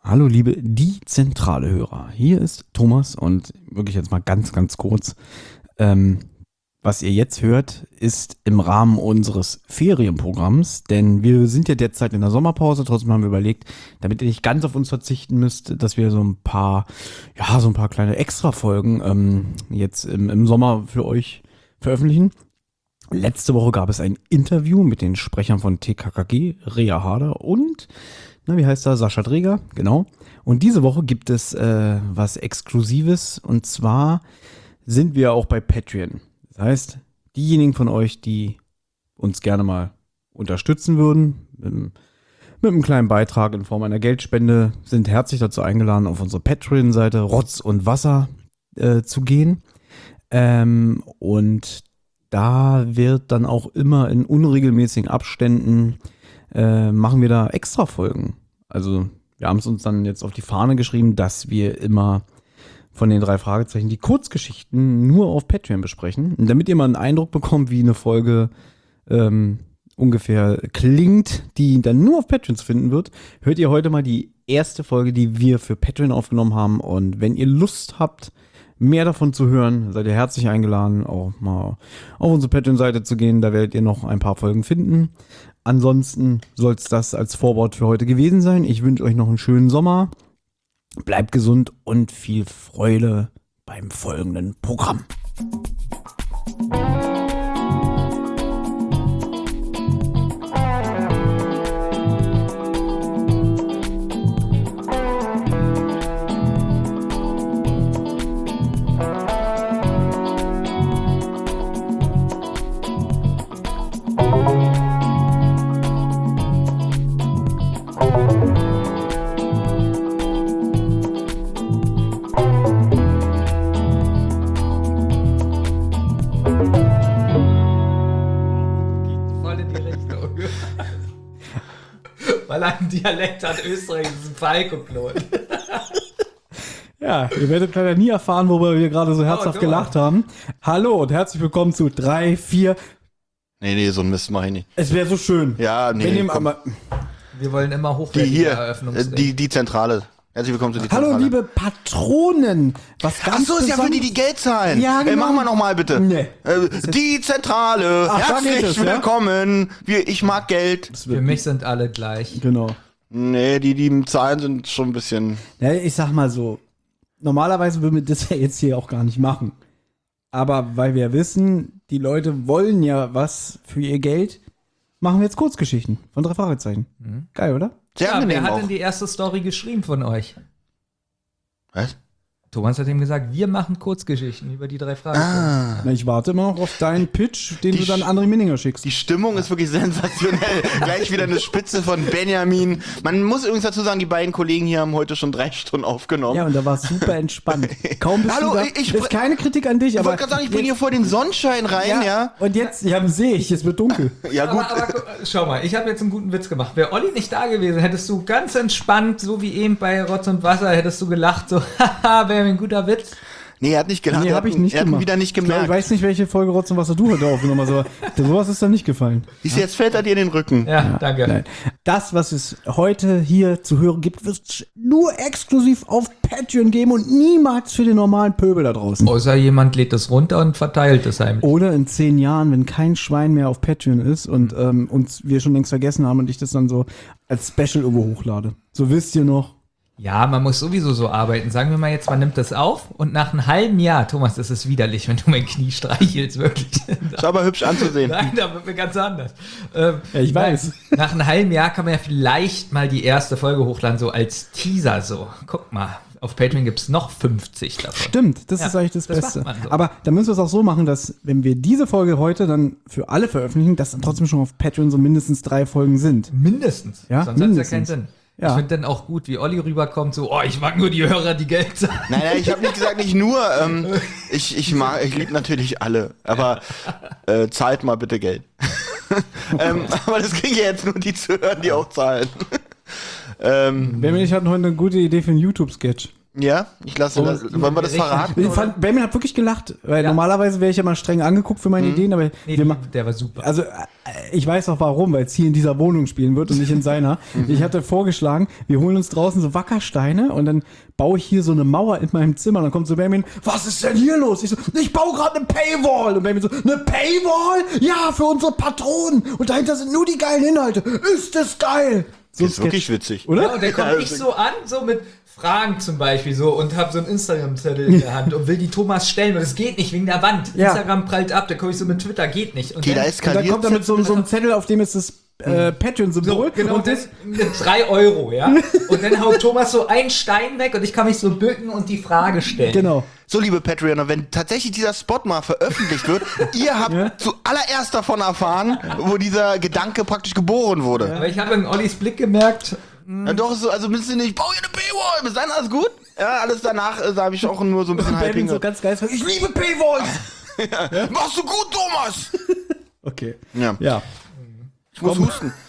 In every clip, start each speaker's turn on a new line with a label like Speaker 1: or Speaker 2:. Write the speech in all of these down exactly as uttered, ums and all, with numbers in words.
Speaker 1: Hallo liebe die zentrale Hörer, hier ist Thomas und wirklich jetzt mal ganz, ganz kurz, ähm, was ihr jetzt hört, ist im Rahmen unseres Ferienprogramms, denn wir sind ja derzeit in der Sommerpause, trotzdem haben wir überlegt, damit ihr nicht ganz auf uns verzichten müsst, dass wir so ein paar, ja, so ein paar kleine Extra-Folgen ähm, jetzt im, im Sommer für euch veröffentlichen. Letzte Woche gab es ein Interview mit den Sprechern von T K K G, Rea Harder und, na, wie heißt er, Sascha Dreger, genau. Und diese Woche gibt es äh, was Exklusives und zwar sind wir auch bei Patreon. Das heißt, diejenigen von euch, die uns gerne mal unterstützen würden, mit, mit einem kleinen Beitrag in Form einer Geldspende, sind herzlich dazu eingeladen, auf unsere Patreon-Seite Rotz und Wasser äh, zu gehen. Ähm, und da wird dann auch immer in unregelmäßigen Abständen äh, machen wir da extra Folgen. Also wir haben es uns dann jetzt auf die Fahne geschrieben, dass wir immer von den drei Fragezeichen die Kurzgeschichten nur auf Patreon besprechen. Und damit ihr mal einen Eindruck bekommt, wie eine Folge ähm, ungefähr klingt, die dann nur auf Patreon zu finden wird, hört ihr heute mal die erste Folge, die wir für Patreon aufgenommen haben. Und wenn ihr Lust habt, mehr davon zu hören, seid ihr herzlich eingeladen, auch mal auf unsere Patreon-Seite zu gehen. Da werdet ihr noch ein paar Folgen finden. Ansonsten soll es das als Vorwort für heute gewesen sein. Ich wünsche euch noch einen schönen Sommer. Bleibt gesund und viel Freude beim folgenden Programm.
Speaker 2: Weil er einen Dialekt hat, Österreich ist ein Falco-Klon.
Speaker 1: Ja, ihr werdet leider nie erfahren, worüber wir gerade so herzhaft oh, gelacht haben. Hallo und herzlich willkommen zu drei, vier.
Speaker 3: Nee, nee, so ein Mist mach ich nicht.
Speaker 1: Es wäre so schön.
Speaker 3: Ja, nee.
Speaker 1: Wir, aber
Speaker 2: wir wollen immer hochwertige
Speaker 3: die hier,
Speaker 2: Eröffnungsreden.
Speaker 3: Die, die Zentrale. Herzlich willkommen zu die Zentrale.
Speaker 1: Hallo, liebe Patronen. Was ganz
Speaker 3: Ach so, ist ja für die, die Geld zahlen.
Speaker 1: Ja, genau.
Speaker 3: Ey, machen wir nochmal bitte.
Speaker 1: Nee.
Speaker 3: Äh, die Zentrale.
Speaker 1: Ach,
Speaker 3: herzlich
Speaker 1: es,
Speaker 3: willkommen. Ja? Wir, ich mag Geld.
Speaker 2: Für mich sind alle gleich.
Speaker 1: Genau.
Speaker 3: Nee, die, die Zahlen sind schon ein bisschen...
Speaker 1: Ja, ich sag mal so, normalerweise würden wir das ja jetzt hier auch gar nicht machen. Aber weil wir wissen, die Leute wollen ja was für ihr Geld, machen wir jetzt Kurzgeschichten von drei Fragezeichen. Mhm. Geil, oder?
Speaker 3: Sehr
Speaker 2: ja,
Speaker 3: angenehm
Speaker 2: wer hat
Speaker 3: auch.
Speaker 2: denn die erste Story geschrieben von euch?
Speaker 3: Was?
Speaker 2: Thomas hat ihm gesagt, wir machen Kurzgeschichten über die drei Fragen.
Speaker 3: Ah.
Speaker 1: Na, ich warte immer noch auf deinen Pitch, den
Speaker 3: Die
Speaker 1: du dann
Speaker 3: Sch-
Speaker 1: André Minninger schickst.
Speaker 3: Die Stimmung ist wirklich sensationell. Gleich wieder eine Spitze von Benjamin. Man muss übrigens dazu sagen, die beiden Kollegen hier haben heute schon drei Stunden aufgenommen.
Speaker 1: Ja, und da war es super entspannt. Kaum bist
Speaker 3: Hallo,
Speaker 1: du da.
Speaker 3: ich-
Speaker 1: ist keine Kritik an dich,
Speaker 3: ich
Speaker 1: aber
Speaker 3: wollte gerade sagen, ich bringe hier vor den Sonnenschein rein, ja.
Speaker 1: Und jetzt, ja, sehe ich, es wird dunkel.
Speaker 3: Ja, gut.
Speaker 2: Aber, aber schau mal, ich habe jetzt einen guten Witz gemacht. Wäre Olli nicht da gewesen, hättest du ganz entspannt, so wie eben bei Rotz und Wasser, hättest du gelacht, so, haha, wäre ein guter Witz.
Speaker 3: Nee, er hat nicht gelacht.
Speaker 1: Nee,
Speaker 3: er
Speaker 1: hab
Speaker 3: hat,
Speaker 1: ich nicht
Speaker 3: er hat ihn
Speaker 1: gemacht.
Speaker 3: wieder nicht
Speaker 1: Ich, glaub,
Speaker 3: gemerkt.
Speaker 1: ich weiß nicht, welche Folge Rotz und Wasser du heute aufgenommen hast, aber sowas ist dann nicht gefallen.
Speaker 3: Siehst du, jetzt fällt er dir in den Rücken.
Speaker 2: Ja, danke.
Speaker 1: Nein. Das, was es heute hier zu hören gibt, wird es nur exklusiv auf Patreon geben und niemals für den normalen Pöbel da draußen.
Speaker 2: Außer jemand lädt es runter und verteilt es heimlich.
Speaker 1: Oder in zehn Jahren, wenn kein Schwein mehr auf Patreon ist und ähm, uns wir schon längst vergessen haben und ich das dann so als Special irgendwo hochlade. So wisst ihr noch.
Speaker 2: Ja, man muss sowieso so arbeiten. Sagen wir mal jetzt, man nimmt das auf und nach einem halben Jahr, Thomas, das ist widerlich, wenn du mein Knie streichelst, wirklich.
Speaker 3: Ist aber hübsch anzusehen.
Speaker 2: Nein, da wird mir ganz anders. Ähm,
Speaker 1: Ja, ich weiß.
Speaker 2: Nein, nach einem halben Jahr kann man ja vielleicht mal die erste Folge hochladen, so als Teaser so. Guck mal, auf Patreon gibt es noch fünfzig davon.
Speaker 1: Stimmt, das
Speaker 2: Ja,
Speaker 1: ist eigentlich das,
Speaker 2: das
Speaker 1: Beste.
Speaker 2: macht man so.
Speaker 1: Aber da müssen wir es auch so machen, dass wenn wir diese Folge heute dann für alle veröffentlichen, dass dann trotzdem schon auf Patreon so mindestens drei Folgen sind.
Speaker 2: Mindestens.
Speaker 1: Ja,
Speaker 2: Sonst hat es ja
Speaker 1: mindestens.
Speaker 2: keinen Sinn.
Speaker 1: Ja.
Speaker 2: Ich finde dann auch gut, wie Olli rüberkommt, so, oh, ich mag nur die Hörer, die Geld zahlen.
Speaker 3: Nein, nein, ich habe nicht gesagt, nicht nur. Ähm, ich ich mag, ich liebe natürlich alle. Aber äh, zahlt mal bitte Geld. ähm, aber das kriegen ja jetzt nur die zu hören, die auch zahlen. ähm,
Speaker 1: Benjamin und ich hatten heute eine gute Idee für einen YouTube-Sketch.
Speaker 3: Ja, ich lasse das. Wollen wir das verraten?
Speaker 1: Ich fand, Benjamin hat wirklich gelacht, weil ja. normalerweise wäre ich ja mal streng angeguckt für meine mhm. Ideen, aber
Speaker 2: nee,
Speaker 1: wir
Speaker 2: die, der war super.
Speaker 1: Also ich weiß auch warum, weil es hier in dieser Wohnung spielen wird und nicht in seiner. mhm. Ich hatte vorgeschlagen, wir holen uns draußen so Wackersteine und dann baue ich hier so eine Mauer in meinem Zimmer und dann kommt so Benjamin, was ist denn hier los? Ich so, ich baue gerade eine Paywall und Benjamin so, eine Paywall? Ja, für unsere Patronen und dahinter sind nur die geilen Inhalte. Ist das geil? So
Speaker 3: das ist wirklich witzig.
Speaker 2: Oder? Ja, und dann komme ich so an, so mit Fragen zum Beispiel so und habe so einen Instagram-Zettel in der Hand und will die Thomas stellen und es geht nicht wegen der Wand. Ja. Instagram prallt ab, da komme ich so mit Twitter, geht nicht. Und,
Speaker 3: okay,
Speaker 2: dann,
Speaker 3: da
Speaker 1: und dann kommt er mit so, so einem Zettel, auf dem ist das äh, Patreon-Symbol.
Speaker 2: So, genau,
Speaker 1: und
Speaker 2: das mit drei Euro, ja. Und dann haut Thomas so einen Stein weg und ich kann mich so bücken und die Frage stellen.
Speaker 1: Genau.
Speaker 3: So, liebe Patreoner, wenn tatsächlich dieser Spot mal veröffentlicht wird, ihr habt ja. zuallererst davon erfahren, wo dieser Gedanke praktisch geboren wurde.
Speaker 2: Ja. Aber ich habe in Ollis Blick gemerkt,
Speaker 3: ja, doch, so, also müsst ihr nicht, ich baue hier eine Paywall, bis dahin alles gut? Ja, alles danach, äh, da habe ich auch nur so ein bisschen halb
Speaker 1: so ganz geil, ich liebe Paywalls!
Speaker 3: ja. Ja. Machst du gut, Thomas!
Speaker 1: Okay.
Speaker 3: Ja.
Speaker 1: ja.
Speaker 3: Ich muss Komm. husten.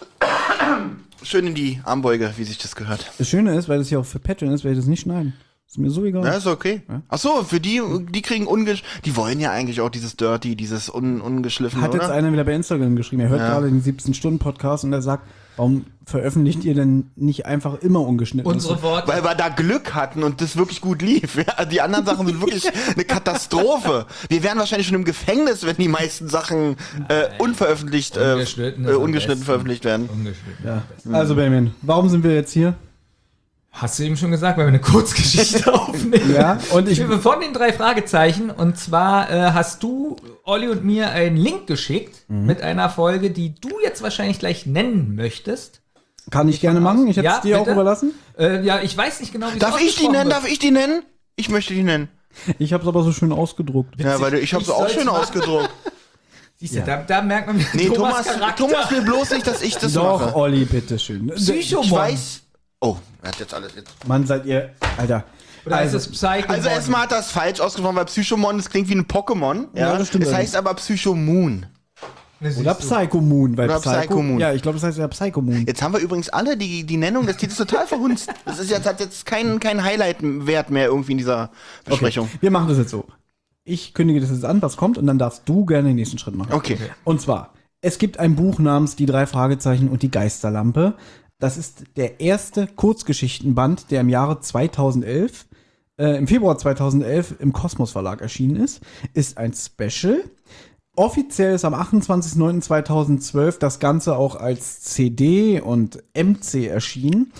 Speaker 3: Schön in die Armbeuge, wie sich das gehört.
Speaker 1: Das Schöne ist, weil das hier auch für Patreon ist, werde ich das nicht schneiden. Ist mir so egal.
Speaker 3: Ja, ist okay. Ja? Ach so, für die, die kriegen ungesch... Die wollen ja eigentlich auch dieses Dirty, dieses un ungeschliffene,
Speaker 1: Hat jetzt
Speaker 3: oder?
Speaker 1: einer wieder bei Instagram geschrieben, er hört ja. gerade den siebzehn-Stunden-Podcast und er sagt, warum veröffentlicht ihr denn nicht einfach immer ungeschnitten?
Speaker 2: Unsere Worte.
Speaker 3: Weil wir da Glück hatten und das wirklich gut lief. Ja, die anderen Sachen sind wirklich eine Katastrophe. Wir wären wahrscheinlich schon im Gefängnis, wenn die meisten Sachen äh, unveröffentlicht, äh, ungeschnitten, äh, ungeschnitten veröffentlicht werden.
Speaker 2: Ungeschnitten.
Speaker 1: Ja. Also Benjamin, warum sind wir jetzt hier?
Speaker 2: Hast du eben schon gesagt, weil wir eine Kurzgeschichte aufnehmen.
Speaker 1: Ja, und ich
Speaker 2: von den drei Fragezeichen. Und zwar äh, hast du Olli und mir einen Link geschickt mhm. mit einer Folge, die du jetzt wahrscheinlich gleich nennen möchtest.
Speaker 1: Kann ich, ich gerne machen. Ich hätte es ja, dir bitte? auch überlassen.
Speaker 2: Äh, ja, ich weiß nicht genau, wie
Speaker 3: Darf ich die nennen? Wird. Darf ich die nennen? Ich möchte die nennen.
Speaker 1: Ich habe es aber so schön ausgedruckt.
Speaker 3: Ja, weil ich habe es auch schön machen. ausgedruckt.
Speaker 2: Siehst du, ja. da, da merkt man,
Speaker 3: nee, Thomas, Thomas, Thomas will bloß nicht, dass ich das
Speaker 1: Doch,
Speaker 3: mache.
Speaker 1: Doch, Olli, bitteschön.
Speaker 2: Psychomon.
Speaker 3: Ich weiß. Oh, er hat jetzt alles jetzt.
Speaker 1: Mann, seid ihr, Alter.
Speaker 2: Oder also, ist es Psychomon?
Speaker 3: Also erstmal hat das falsch ausgesprochen, weil Psychomon, das klingt wie ein Pokémon. Ja, ja, das stimmt. Das heißt aber Psychomoon.
Speaker 1: Oder Psychomoon. Weil
Speaker 3: Oder
Speaker 1: Psycho,
Speaker 3: Psychomoon.
Speaker 1: Ja, ich glaube, das heißt ja Psychomoon.
Speaker 3: Jetzt haben wir übrigens alle die, die Nennung des Titels total verhunzt. Das ist jetzt, hat jetzt keinen kein Highlight-Wert mehr irgendwie in dieser Besprechung.
Speaker 1: Okay, wir machen das jetzt so. Ich kündige das jetzt an, was kommt, und dann darfst du gerne den nächsten Schritt machen.
Speaker 3: Okay.
Speaker 1: Und zwar, es gibt ein Buch namens Die drei Fragezeichen und die Geisterlampe. Das ist der erste Kurzgeschichtenband, der im Jahre zweitausendelf, äh, im Februar zweitausendelf im Kosmos Verlag erschienen ist. Ist ein Special. Offiziell ist am achtundzwanzigsten neunten zweitausendzwölf das Ganze auch als C D und M C erschienen.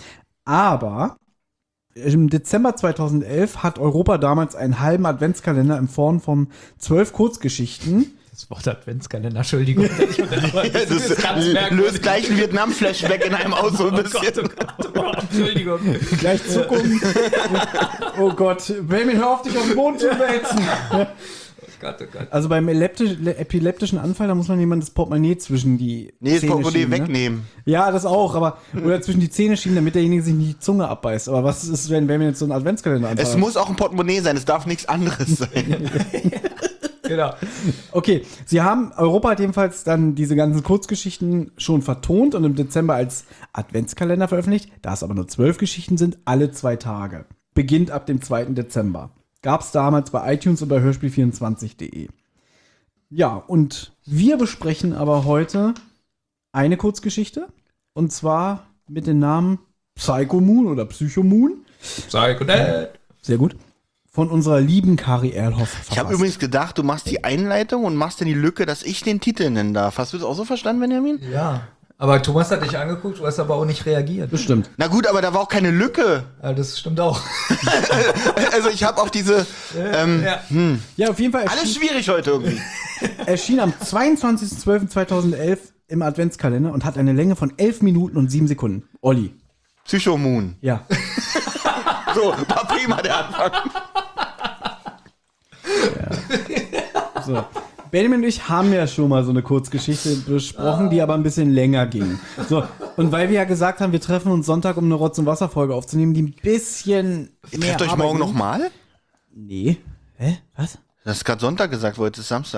Speaker 1: Aber im Dezember zweitausendelf hat Europa damals einen halben Adventskalender in Form von zwölf Kurzgeschichten.
Speaker 2: Das Wort Adventskalender, Entschuldigung.
Speaker 3: ja, das, das löst gleich ein Vietnam-Flashback in einem aus so ein bisschen.
Speaker 2: Oh Gott, oh Gott, oh Gott, Entschuldigung.
Speaker 1: Gleich Zuckung. Oh Gott, Benjamin, hör auf, dich auf den Boden zu wälzen.
Speaker 2: Oh Gott, oh Gott.
Speaker 1: Also beim epileptischen Anfall, da muss man jemand das Portemonnaie zwischen die
Speaker 3: nee,
Speaker 1: Zähne
Speaker 3: das Portemonnaie
Speaker 1: schieben,
Speaker 3: wegnehmen.
Speaker 1: Ne? Ja, das auch, aber oder zwischen die Zähne schieben, damit derjenige sich nicht die Zunge abbeißt. Aber was ist, wenn Benjamin jetzt so einen Adventskalender anfällt?
Speaker 3: Es muss auch ein Portemonnaie sein, es darf nichts anderes sein.
Speaker 1: Genau. Okay, sie haben, Europa hat jedenfalls dann diese ganzen Kurzgeschichten schon vertont und im Dezember als Adventskalender veröffentlicht. Da es aber nur zwölf Geschichten sind, alle zwei Tage. Beginnt ab dem zweiten Dezember. Gab es damals bei iTunes und bei hörspiel vierundzwanzig punkt de. Ja, und wir besprechen aber heute eine Kurzgeschichte. Und zwar mit dem Namen Psychomoon oder Psychomoon.
Speaker 2: Psychodad.
Speaker 1: Sehr gut. Von unserer lieben Kari Erlhoff.
Speaker 3: Ich habe übrigens gedacht, du machst die Einleitung und machst dann die Lücke, dass ich den Titel nennen darf. Hast du das auch so verstanden, Benjamin?
Speaker 2: Ja. Aber Thomas hat dich angeguckt, du hast aber auch nicht reagiert.
Speaker 1: Das stimmt.
Speaker 3: Na gut, aber da war auch keine Lücke.
Speaker 2: Ja, das stimmt auch.
Speaker 3: Also ich habe auf diese... Ähm,
Speaker 1: ja. Hm. ja, auf jeden Fall...
Speaker 3: Alles schwierig heute irgendwie.
Speaker 1: Erschien am zweiundzwanzigsten zwölften zweitausendelf im Adventskalender und hat eine Länge von elf Minuten und sieben Sekunden. Olli.
Speaker 3: Psychomoon.
Speaker 1: Ja.
Speaker 3: So, war prima der Anfang.
Speaker 1: Ja. So. Benjamin und ich haben ja schon mal so eine Kurzgeschichte besprochen, die aber ein bisschen länger ging. So, und weil wir ja gesagt haben, wir treffen uns Sonntag, um eine Rotz- und Wasserfolge aufzunehmen, die ein bisschen
Speaker 3: Ihr trefft euch morgen nochmal?
Speaker 1: Nee. Hä? Was?
Speaker 3: Du hast gerade Sonntag gesagt, heute ist Samstag.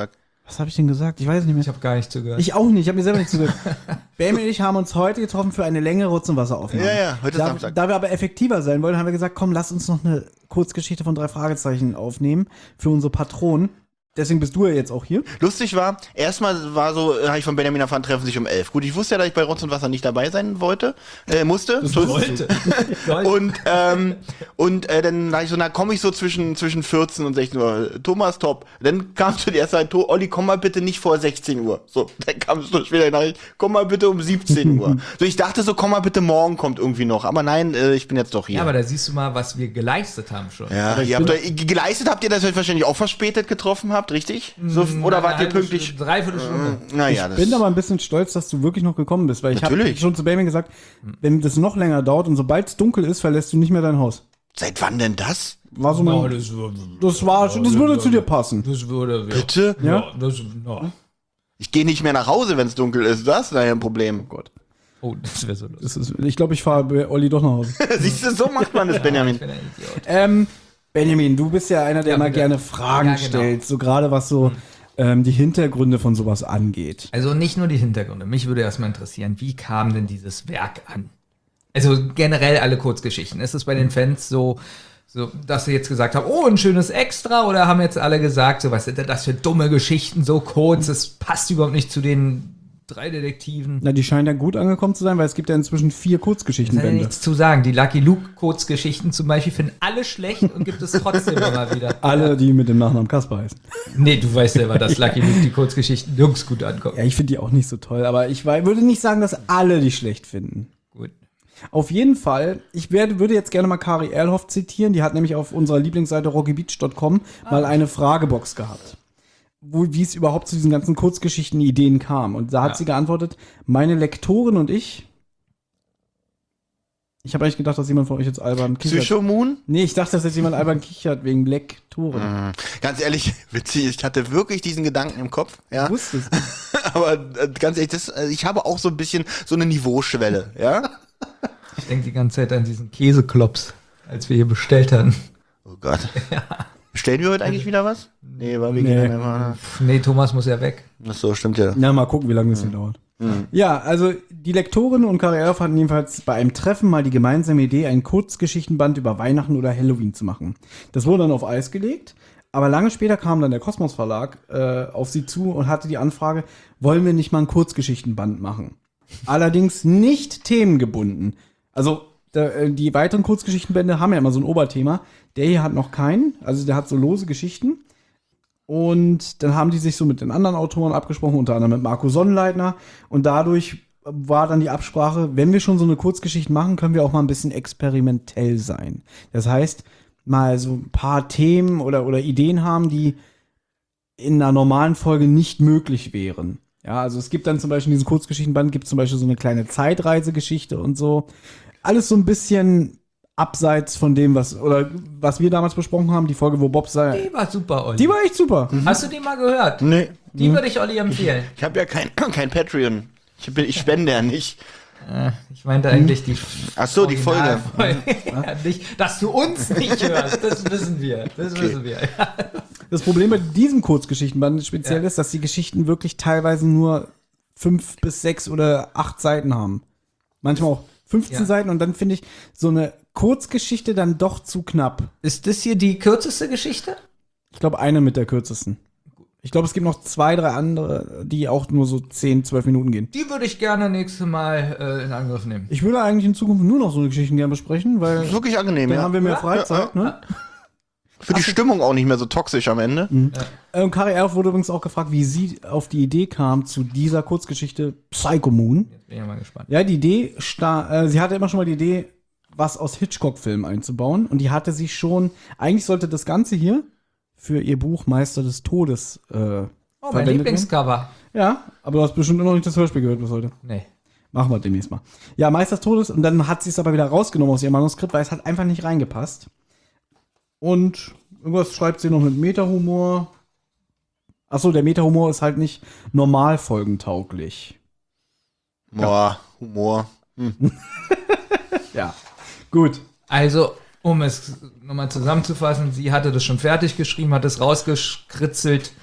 Speaker 1: Was habe ich denn gesagt? Ich weiß es nicht mehr.
Speaker 2: Ich habe gar nicht zugehört.
Speaker 1: Ich auch nicht, ich habe mir selber nicht zugehört. Bam und ich haben uns heute getroffen für eine längere Rutz- und Wasseraufnahme.
Speaker 3: Ja, ja, heute
Speaker 1: da,
Speaker 3: Samstag.
Speaker 1: Da wir aber effektiver sein wollen, haben wir gesagt, komm, lass uns noch eine Kurzgeschichte von drei Fragezeichen aufnehmen für unsere Patronen. Deswegen bist du ja jetzt auch hier.
Speaker 3: Lustig war, erstmal war so, habe ich von Benjamin erfahren, treffen sich um elf. Gut, ich wusste ja, dass ich bei Rotz und Wasser nicht dabei sein wollte, äh, musste.
Speaker 2: Das
Speaker 3: so
Speaker 2: wollte.
Speaker 3: Und, ähm, und äh, dann dachte ich so, na komm ich so zwischen, zwischen vierzehn und sechzehn Uhr. Thomas, top. Dann kam zu die erste Zeit, Olli, komm mal bitte nicht vor sechzehn Uhr. So, dann kam es so später die Nachricht, komm mal bitte um siebzehn Uhr. So, ich dachte so, komm mal bitte morgen kommt irgendwie noch. Aber nein, äh, ich bin jetzt doch hier.
Speaker 2: Ja, aber da siehst du mal, was wir geleistet haben schon.
Speaker 3: Ja, ihr habt euch, geleistet habt ihr das wahrscheinlich auch verspätet getroffen habt, richtig? So, oder wart ihr pünktlich?
Speaker 2: Dreiviertel Stunde.
Speaker 3: Äh, naja,
Speaker 1: Ich
Speaker 3: das
Speaker 1: bin aber ein bisschen stolz, dass du wirklich noch gekommen bist, weil ich habe
Speaker 3: Natürlich.
Speaker 1: schon zu Benjamin gesagt, wenn das noch länger dauert und sobald es dunkel ist, verlässt du nicht mehr dein Haus.
Speaker 3: Seit wann denn das?
Speaker 1: War so mein,
Speaker 2: No, das, würde,
Speaker 1: das war, das würde zu dir passen.
Speaker 2: Das würde, ja.
Speaker 3: Bitte?
Speaker 1: Ja?
Speaker 2: Ja, das, ja.
Speaker 3: Ich gehe nicht mehr nach Hause, wenn es dunkel ist. Das ist daher ein Problem.
Speaker 1: Oh Gott.
Speaker 2: Oh, das wäre so lustig.
Speaker 1: Das ist, ich glaube, ich fahre bei Olli doch nach Hause.
Speaker 3: Siehst du, so macht man das, Benjamin.
Speaker 2: Ich bin ein Idiot.
Speaker 1: ähm, Benjamin, du bist ja einer, der
Speaker 2: Ja,
Speaker 1: immer
Speaker 2: bitte.
Speaker 1: gerne Fragen
Speaker 2: Ja, genau.
Speaker 1: stellt, so gerade was so ähm, die Hintergründe von sowas angeht.
Speaker 2: Also nicht nur die Hintergründe. Mich würde erstmal interessieren, wie kam denn dieses Werk an? Also generell alle Kurzgeschichten. Ist es bei den Fans so, so, dass sie jetzt gesagt haben, oh, ein schönes Extra? Oder haben jetzt alle gesagt, so, was sind denn das für dumme Geschichten, so kurz, das passt überhaupt nicht zu den drei Detektiven?
Speaker 1: Na, die scheinen ja gut angekommen zu sein, weil es gibt ja inzwischen vier
Speaker 2: Da kann
Speaker 1: Kurzgeschichtenbände.
Speaker 2: ja nichts zu sagen. Die Lucky Luke Kurzgeschichten zum Beispiel finden alle schlecht und gibt es trotzdem immer wieder.
Speaker 1: Alle, die mit dem Nachnamen Kasper heißen.
Speaker 2: Nee, du weißt selber, dass Lucky Luke die Kurzgeschichten nirgends gut ankommen.
Speaker 1: Ja, ich finde die auch nicht so toll, aber ich wei- würde nicht sagen, dass alle die schlecht finden.
Speaker 2: Gut.
Speaker 1: Auf jeden Fall, ich werde, würde jetzt gerne mal Kari Erlhoff zitieren. Die hat nämlich auf unserer Lieblingsseite rockybeach punkt com mal eine Fragebox gehabt, wo, wie es überhaupt zu diesen ganzen Kurzgeschichten-Ideen kam. Und da hat
Speaker 2: Ja.
Speaker 1: sie geantwortet, meine Lektorin und ich. Ich habe eigentlich gedacht, dass jemand von euch jetzt albern kichert.
Speaker 3: Psychomoon?
Speaker 1: Nee, ich dachte, dass jetzt jemand albern kichert wegen Lektoren.
Speaker 3: Mhm. Ganz ehrlich, witzig, ich hatte wirklich diesen Gedanken im Kopf, ja.
Speaker 1: Ich wusste es.
Speaker 3: Aber äh, ganz ehrlich, das, äh, ich habe auch so ein bisschen so eine Niveauschwelle, ja.
Speaker 2: Ich denke die ganze Zeit an diesen Käseklops, als wir hier bestellt hatten.
Speaker 3: Oh Gott. Bestellen wir heute eigentlich wieder was? Nee, weil wir
Speaker 1: Nee.
Speaker 3: gehen dann einfach.
Speaker 2: Pff, nee, Thomas muss ja weg.
Speaker 3: Ach so, stimmt ja.
Speaker 1: Na, mal gucken, wie lange das hier dauert. Ja, also die Lektorin und Kari Erlhoff hatten jedenfalls bei einem Treffen mal die gemeinsame Idee, einen Kurzgeschichtenband über Weihnachten oder Halloween zu machen. Das wurde dann auf Eis gelegt, aber lange später kam dann der Kosmos Verlag äh, auf sie zu und hatte die Anfrage, wollen wir nicht mal einen Kurzgeschichtenband machen? Allerdings nicht themengebunden. Also der, äh, die weiteren Kurzgeschichtenbände haben ja immer so ein Oberthema. Der hier hat noch keinen, also der hat so lose Geschichten. Und dann haben die sich so mit den anderen Autoren abgesprochen, unter anderem mit Marco Sonnleitner. Und dadurch war dann die Absprache, wenn wir schon so eine Kurzgeschichte machen, können wir auch mal ein bisschen experimentell sein. Das heißt, mal so ein paar Themen oder, oder Ideen haben, die in einer normalen Folge nicht möglich wären. Ja, also es gibt dann zum Beispiel in diesem Kurzgeschichtenband gibt es zum Beispiel so eine kleine Zeitreisegeschichte und so. Alles so ein bisschen abseits von dem, was, oder was wir damals besprochen haben, die Folge, wo Bob sei.
Speaker 2: Die war super, Olli.
Speaker 1: Die war echt super.
Speaker 2: Hast du die mal gehört?
Speaker 3: Nee.
Speaker 2: Die würde ich Olli empfehlen.
Speaker 3: Ich habe ja kein, kein Patreon. Ich, bin, ich spende ja nicht.
Speaker 2: Äh, ich meinte eigentlich die
Speaker 3: Ach so, die Folge.
Speaker 2: Originalfolge. Ja, nicht, dass du uns nicht hörst, das wissen wir. Das wissen wir.
Speaker 1: Das Problem bei diesem Kurzgeschichtenband speziell
Speaker 2: Ja.
Speaker 1: ist, dass die Geschichten wirklich teilweise nur fünf bis sechs oder acht Seiten haben. Manchmal auch fünfzehn
Speaker 2: Ja.
Speaker 1: Seiten und dann finde ich so eine Kurzgeschichte dann doch zu knapp.
Speaker 2: Ist das hier die kürzeste Geschichte?
Speaker 1: Ich glaube, eine mit der kürzesten. Ich glaube, es gibt noch zwei, drei andere, die auch nur so zehn, zwölf Minuten gehen.
Speaker 2: Die würde ich gerne nächstes Mal äh, in Angriff nehmen.
Speaker 1: Ich würde eigentlich in Zukunft nur noch so eine Geschichten gerne besprechen, weil
Speaker 3: Das ist wirklich angenehm,
Speaker 1: dann
Speaker 3: ja.
Speaker 1: haben wir mehr
Speaker 2: Ja,
Speaker 1: Freizeit. Ne?
Speaker 3: Für die Stimmung auch nicht mehr so toxisch am Ende.
Speaker 1: Äh, Und Kari Erlhoff wurde übrigens auch gefragt, wie sie auf die Idee kam zu dieser Kurzgeschichte Psycho Moon.
Speaker 2: Jetzt bin ich mal gespannt.
Speaker 1: Ja, die Idee, sta- äh, sie hatte immer schon mal die Idee, was aus Hitchcock-Filmen einzubauen. Und die hatte sie schon, eigentlich sollte das Ganze hier für ihr Buch Meister des Todes äh,
Speaker 2: Oh, mein
Speaker 1: verwendet werden.
Speaker 2: Lieblingscover.
Speaker 1: Ja, aber du hast bestimmt immer noch nicht das Hörspiel gehört bis heute.
Speaker 2: Nee.
Speaker 1: Machen wir demnächst mal. Ja, Meister des Todes. Und dann hat sie es aber wieder rausgenommen aus ihrem Manuskript, weil es hat einfach nicht reingepasst. Und irgendwas schreibt sie noch mit Meta-Humor. Achso, der Meta-Humor ist halt nicht normal folgentauglich.
Speaker 3: Boah, Humor.
Speaker 1: Ja. Gut.
Speaker 2: Also, um es nochmal zusammenzufassen, sie hatte das schon fertig geschrieben, hat es rausgekritzelt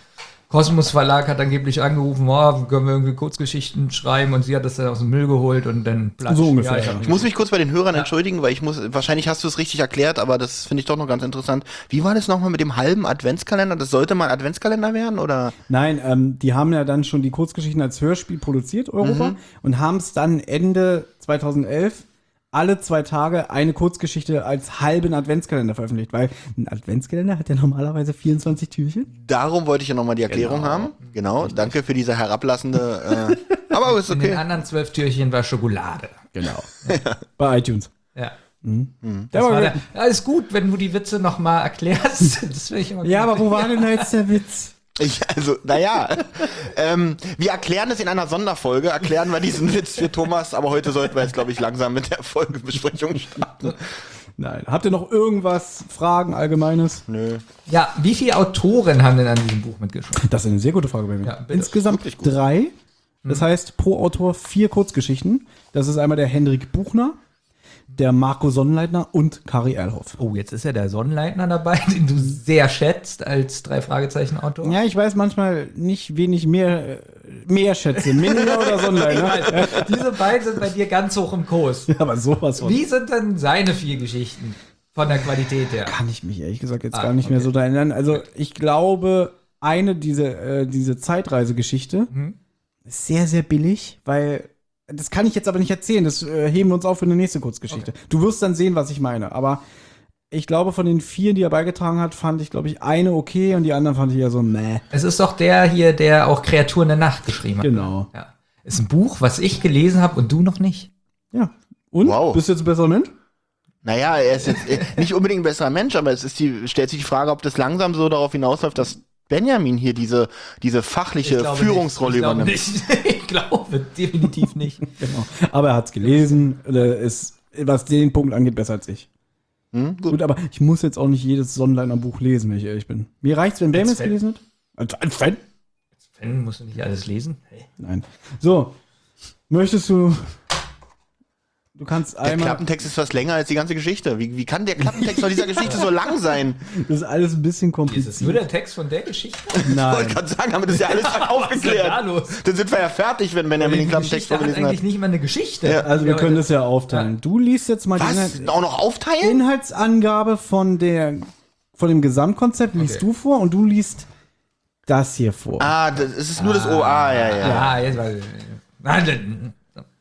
Speaker 2: Kosmos Verlag hat angeblich angerufen, oh, können wir irgendwie Kurzgeschichten schreiben und sie hat das dann aus dem Müll geholt und dann
Speaker 1: platsch. So ungefähr.
Speaker 3: Ja, ja. Ich muss mich kurz bei den Hörern ja. entschuldigen, weil ich muss, wahrscheinlich hast du es richtig erklärt, aber das finde ich doch noch ganz interessant. Wie war das nochmal mit dem halben Adventskalender? Das sollte mal ein Adventskalender werden, oder?
Speaker 1: Nein, ähm, die haben ja dann schon die Kurzgeschichten als Hörspiel produziert, Europa, mhm. und haben es dann Ende zweitausendelf alle zwei Tage eine Kurzgeschichte als halben Adventskalender veröffentlicht, weil ein Adventskalender hat ja normalerweise vierundzwanzig Türchen.
Speaker 3: Darum wollte ich ja nochmal die Erklärung genau. haben. Genau, Richtig. Danke für diese herablassende, äh, aber ist okay.
Speaker 2: In den anderen zwölf Türchen war Schokolade.
Speaker 1: Genau. Ja. Bei iTunes.
Speaker 2: Ja.
Speaker 1: Mhm. Mhm.
Speaker 2: Das war der, ja, ist gut, wenn du die Witze nochmal erklärst. Das will ich immer
Speaker 1: ja, aber wo war denn da jetzt der Witz?
Speaker 3: Ich, also, naja, ähm, wir erklären es in einer Sonderfolge, erklären wir diesen Witz für Thomas, aber heute sollten wir jetzt, glaube ich, langsam mit der Folgebesprechung starten.
Speaker 1: Nein, habt ihr noch irgendwas, Fragen, Allgemeines?
Speaker 3: Nö.
Speaker 2: Ja, wie viele Autoren haben denn an diesem Buch mitgeschrieben?
Speaker 1: Das ist eine sehr gute Frage bei mir. Ja, insgesamt drei, das heißt pro Autor vier Kurzgeschichten. Das ist einmal der Hendrik Buchner, der Marco Sonnleitner und Kari Erlhoff.
Speaker 2: Oh, jetzt ist ja der Sonnleitner dabei, den du sehr schätzt als Drei-Fragezeichen-Autor.
Speaker 1: Ja, ich weiß manchmal nicht, wen ich mehr, mehr schätze, Minder oder Sonnleitner.
Speaker 2: Diese beiden sind bei dir ganz hoch im Kurs.
Speaker 1: Ja, aber sowas von.
Speaker 2: Wie sind denn seine vier Geschichten von der Qualität her?
Speaker 1: Kann ich mich ehrlich gesagt jetzt ah, gar nicht okay. mehr so da erinnern. Also ich glaube, eine, diese, äh, diese Zeitreisegeschichte mhm. ist sehr, sehr billig, weil das kann ich jetzt aber nicht erzählen. Das äh, heben wir uns auf für eine nächste Kurzgeschichte. Okay. Du wirst dann sehen, was ich meine. Aber ich glaube, von den vier, die er beigetragen hat, fand ich, glaube ich, eine okay und die anderen fand ich ja so meh.
Speaker 2: Es ist doch der hier, der auch Kreaturen der Nacht geschrieben hat.
Speaker 1: Genau.
Speaker 2: Ja. Ist ein Buch, was ich gelesen habe und du noch nicht.
Speaker 1: Ja. Und?
Speaker 3: Wow.
Speaker 1: Bist du jetzt ein besserer Mensch?
Speaker 3: Naja, er ist jetzt nicht unbedingt ein besserer Mensch, aber es ist die, stellt sich die Frage, ob das langsam so darauf hinausläuft, dass Benjamin hier diese, diese fachliche Führungsrolle übernimmt.
Speaker 2: Ich glaube nicht. Ich glaube definitiv nicht.
Speaker 1: Genau. Aber er hat es gelesen, ist, was den Punkt angeht, besser als ich. Hm, gut. gut, aber ich muss jetzt auch nicht jedes Sonnleitner-Buch lesen, wenn ich ehrlich bin. Mir reicht's, wenn Benjamin es gelesen hat.
Speaker 2: Als, als Fan? Als Fan musst du nicht alles lesen? Hey.
Speaker 1: Nein. So, möchtest du... Du kannst
Speaker 3: der
Speaker 1: einmal.
Speaker 3: Der Klappentext ist fast länger als die ganze Geschichte. Wie, wie kann der Klappentext von dieser Geschichte so lang sein?
Speaker 1: Das ist alles ein bisschen kompliziert.
Speaker 2: Ist das nur der Text von der Geschichte?
Speaker 1: Nein.
Speaker 3: Ich wollte gerade sagen, haben wir das ja alles aufgeklärt. Da los? Dann sind wir ja fertig, wenn Benjamin den Klappentext vorgelesen hat.
Speaker 2: Das ist eigentlich nicht mal eine Geschichte.
Speaker 1: Ja, also wir ja, können das ja aufteilen. Ja. Du liest jetzt mal
Speaker 3: Was? die Inhalt- auch noch aufteilen?
Speaker 1: Inhaltsangabe von, der, von dem Gesamtkonzept liest okay. du vor und du liest das hier vor.
Speaker 3: Ah, das ist nur ah, das O A, ja, ja.
Speaker 2: Ja, jetzt war Nein,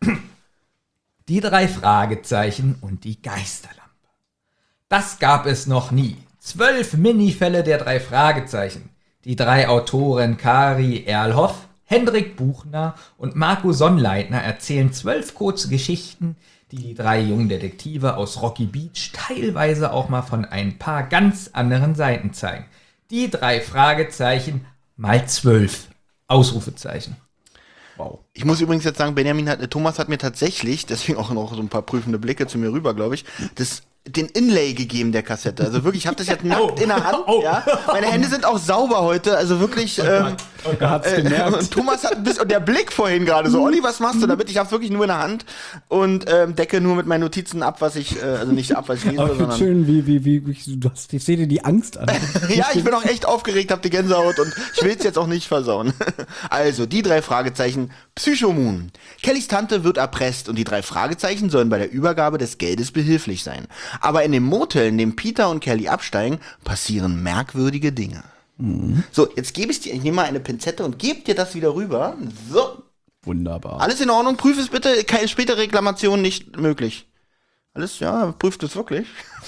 Speaker 2: Die drei Fragezeichen und die Geisterlampe. Das gab es noch nie. Zwölf Minifälle der drei Fragezeichen. Die drei Autoren Kari Erlhoff, Hendrik Buchner und Marco Sonnleitner erzählen zwölf kurze Geschichten, die die drei jungen Detektive aus Rocky Beach teilweise auch mal von ein paar ganz anderen Seiten zeigen. Die drei Fragezeichen mal zwölf. Ausrufezeichen.
Speaker 3: Wow. Ich muss übrigens jetzt sagen, Benjamin hat, Thomas hat mir tatsächlich, deswegen auch noch so ein paar prüfende Blicke zu mir rüber, glaube ich, das den Inlay gegeben der Kassette. Also wirklich, ich habe das jetzt nackt oh, in der Hand. Oh, ja. Meine Hände sind auch sauber heute, also wirklich. Ähm,
Speaker 1: oh Gott, hat's gemerkt.
Speaker 3: Äh, und Thomas hat ein bisschen, und der Blick vorhin gerade so, Olli, was machst du damit? Ich hab's wirklich nur in der Hand und ähm, decke nur mit meinen Notizen ab, was ich, äh, also nicht ab, was ich lese,
Speaker 1: aber
Speaker 3: sondern.
Speaker 1: Schön, wie, wie, wie, wie du hast, ich sehe dir die Angst an.
Speaker 3: Ja, ich bin auch echt aufgeregt, hab die Gänsehaut und ich will's jetzt auch nicht versauen. Also, die drei Fragezeichen, Psychomoon. Kellys Tante wird erpresst und die drei Fragezeichen sollen bei der Übergabe des Geldes behilflich sein. Aber in dem Motel, in dem Peter und Kelly absteigen, passieren merkwürdige Dinge. Mhm. So, jetzt gebe ich dir, ich nehme mal eine Pinzette und gebe dir das wieder rüber. So.
Speaker 1: Wunderbar.
Speaker 3: Alles in Ordnung, prüf es bitte, keine spätere Reklamation nicht möglich. Alles, ja, prüft es wirklich.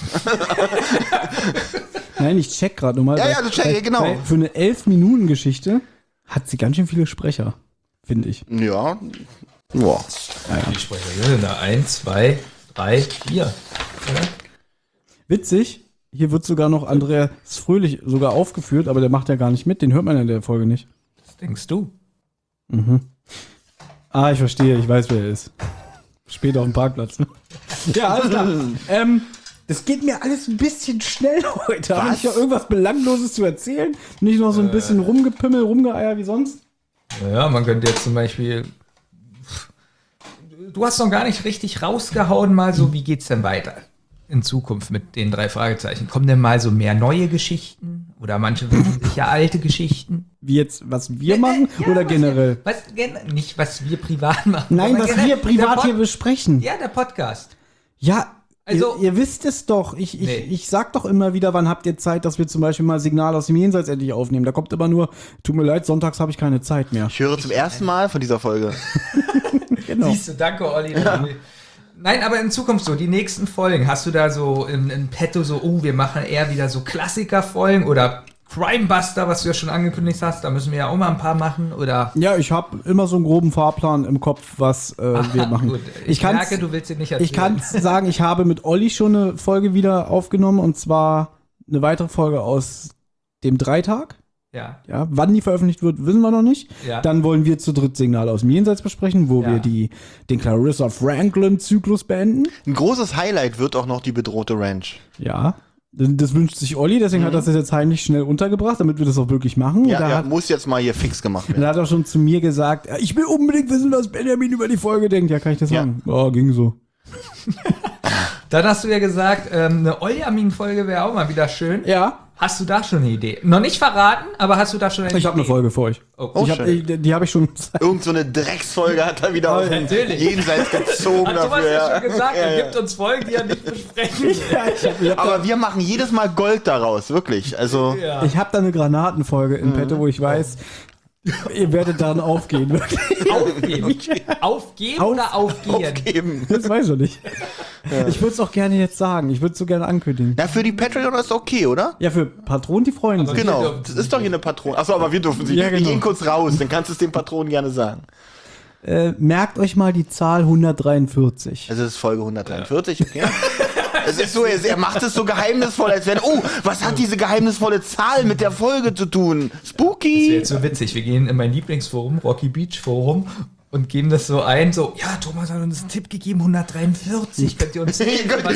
Speaker 1: Nein, ich check gerade nochmal.
Speaker 3: Ja, ja, du check, genau. Weil
Speaker 1: für eine elf-Minuten-Geschichte hat sie ganz schön viele Sprecher, finde ich.
Speaker 3: Ja. Boah.
Speaker 2: Ja, ja. Die Sprecher sind da eins, zwei, drei, vier. Ja.
Speaker 1: Witzig, hier wird sogar noch Andreas Fröhlich sogar aufgeführt, aber der macht ja gar nicht mit, den hört man in der Folge nicht.
Speaker 2: Das denkst du?
Speaker 1: Mhm. Ah, ich verstehe, ich weiß, wer er ist. Später auf dem Parkplatz. Ne? Ja, alles klar. ähm, das geht mir alles ein bisschen schnell heute. Habe ich ja irgendwas Belangloses zu erzählen? Nicht noch so ein bisschen äh. rumgepimmel, rumgeeier wie sonst?
Speaker 2: Ja, man könnte jetzt zum Beispiel... Du hast noch gar nicht richtig rausgehauen mal so, wie geht's denn weiter in Zukunft mit den drei Fragezeichen? Kommen denn mal so mehr neue Geschichten? Oder manche wünschen sich ja alte Geschichten?
Speaker 1: Wie jetzt, was wir
Speaker 2: Ja,
Speaker 1: machen
Speaker 2: ja,
Speaker 1: oder
Speaker 2: was
Speaker 1: generell?
Speaker 2: Wir, was, gen- nicht, was wir privat machen.
Speaker 1: Nein,
Speaker 2: sondern
Speaker 1: was
Speaker 2: generell
Speaker 1: wir privat
Speaker 2: der
Speaker 1: hier
Speaker 2: Pod-
Speaker 1: besprechen.
Speaker 2: Ja, der Podcast.
Speaker 1: Ja,
Speaker 2: Also-
Speaker 1: ihr, ihr wisst es doch. Ich, ich,
Speaker 2: Nee.
Speaker 1: ich sag doch immer wieder, wann habt ihr Zeit, dass wir zum Beispiel mal Signal aus dem Jenseits endlich aufnehmen. Da kommt immer nur, tut mir leid, sonntags habe ich keine Zeit mehr.
Speaker 3: Ich höre zum ersten Mal von dieser Folge.
Speaker 1: Genau.
Speaker 2: Siehst du, danke, Olli. Nein, aber in Zukunft so, die nächsten Folgen, hast du da so in, in petto so, oh, wir machen eher wieder so Klassiker-Folgen oder Crimebuster, was du ja schon angekündigt hast, da müssen wir ja auch mal ein paar machen, oder?
Speaker 1: Ja, ich habe immer so einen groben Fahrplan im Kopf, was äh, wir machen.
Speaker 2: Gut, ich,
Speaker 1: Ich kann's-
Speaker 2: merke, du willst dir nicht erzählen.
Speaker 1: Ich kann sagen, ich habe mit Olli schon eine Folge wieder aufgenommen und zwar eine weitere Folge aus dem Dreitag.
Speaker 2: Ja,
Speaker 1: Ja, wann die veröffentlicht wird, wissen wir noch nicht.
Speaker 2: ja.
Speaker 1: Dann wollen wir zu dritt Signal aus dem Jenseits besprechen, wo
Speaker 2: Ja.
Speaker 1: wir die, den Clarissa Franklin-Zyklus beenden.
Speaker 3: Ein großes Highlight wird auch noch die bedrohte Ranch.
Speaker 1: Ja, das, das wünscht sich Olli, deswegen hat er das jetzt heimlich schnell untergebracht, damit wir das auch wirklich machen.
Speaker 3: Ja,
Speaker 1: Und da
Speaker 3: ja,
Speaker 1: hat,
Speaker 3: muss jetzt mal hier fix gemacht werden.
Speaker 1: da hat er schon zu mir gesagt, "Ja, ich will unbedingt wissen, was Benjamin über die Folge denkt." Ja, kann ich das
Speaker 3: Ja.
Speaker 1: sagen? Ja, ging so.
Speaker 2: Dann hast du ja gesagt, ähm, eine Oljamin-Folge wäre auch mal wieder schön.
Speaker 1: Ja,
Speaker 2: Hast du da schon eine Idee? Noch nicht verraten, aber hast du da schon eine
Speaker 1: ich habe eine
Speaker 2: Idee?
Speaker 1: Folge für euch.
Speaker 2: Oh,
Speaker 1: ich hab,
Speaker 3: schön.
Speaker 1: die die habe ich schon.
Speaker 3: Irgend so eine Drecksfolge hat er wieder auf den
Speaker 2: natürlich.
Speaker 3: Jenseits gezogen
Speaker 2: Hat Thomas
Speaker 3: dafür.
Speaker 2: ja schon gesagt,
Speaker 3: Ja,
Speaker 2: er
Speaker 3: ja.
Speaker 2: gibt uns Folgen, die er nicht besprechen will.
Speaker 1: Ja, ich habe hab
Speaker 3: Aber wir machen jedes Mal Gold daraus, wirklich. Also,
Speaker 2: Ja.
Speaker 1: da, ich hab da eine Granatenfolge in petto, wo ich weiß, ihr werdet daran aufgehen. Wirklich.
Speaker 2: Aufgeben. Aufgeben
Speaker 1: Auf-
Speaker 2: oder aufgehen?
Speaker 3: aufgeben.
Speaker 1: Das weiß ich nicht. Ich würde es auch gerne jetzt sagen. Ich würde es so gerne ankündigen.
Speaker 3: Na, für die Patreon ist okay, oder?
Speaker 1: Ja, für Patronen, die freuen sich.
Speaker 3: Genau,
Speaker 2: dürfen
Speaker 3: das ist doch hier eine Patron. Achso, aber wir dürfen sie.
Speaker 1: Ja,
Speaker 3: Wir
Speaker 1: genau.
Speaker 3: gehen kurz raus, dann kannst du es den Patronen gerne sagen.
Speaker 1: Äh, merkt euch mal die Zahl hundertdreiundvierzig.
Speaker 3: Also es ist Folge hundertdreiundvierzig, okay? Es ist so, er er macht es so geheimnisvoll, als wenn, oh, was hat diese geheimnisvolle Zahl mit der Folge zu tun?
Speaker 2: Das wäre
Speaker 3: Spooky!
Speaker 2: jetzt so witzig. Wir gehen in mein Lieblingsforum, Rocky Beach Forum, und geben das so ein, so, ja, Thomas hat uns einen Tipp gegeben, hundertdreiundvierzig, könnt ihr uns
Speaker 3: Genau, wir,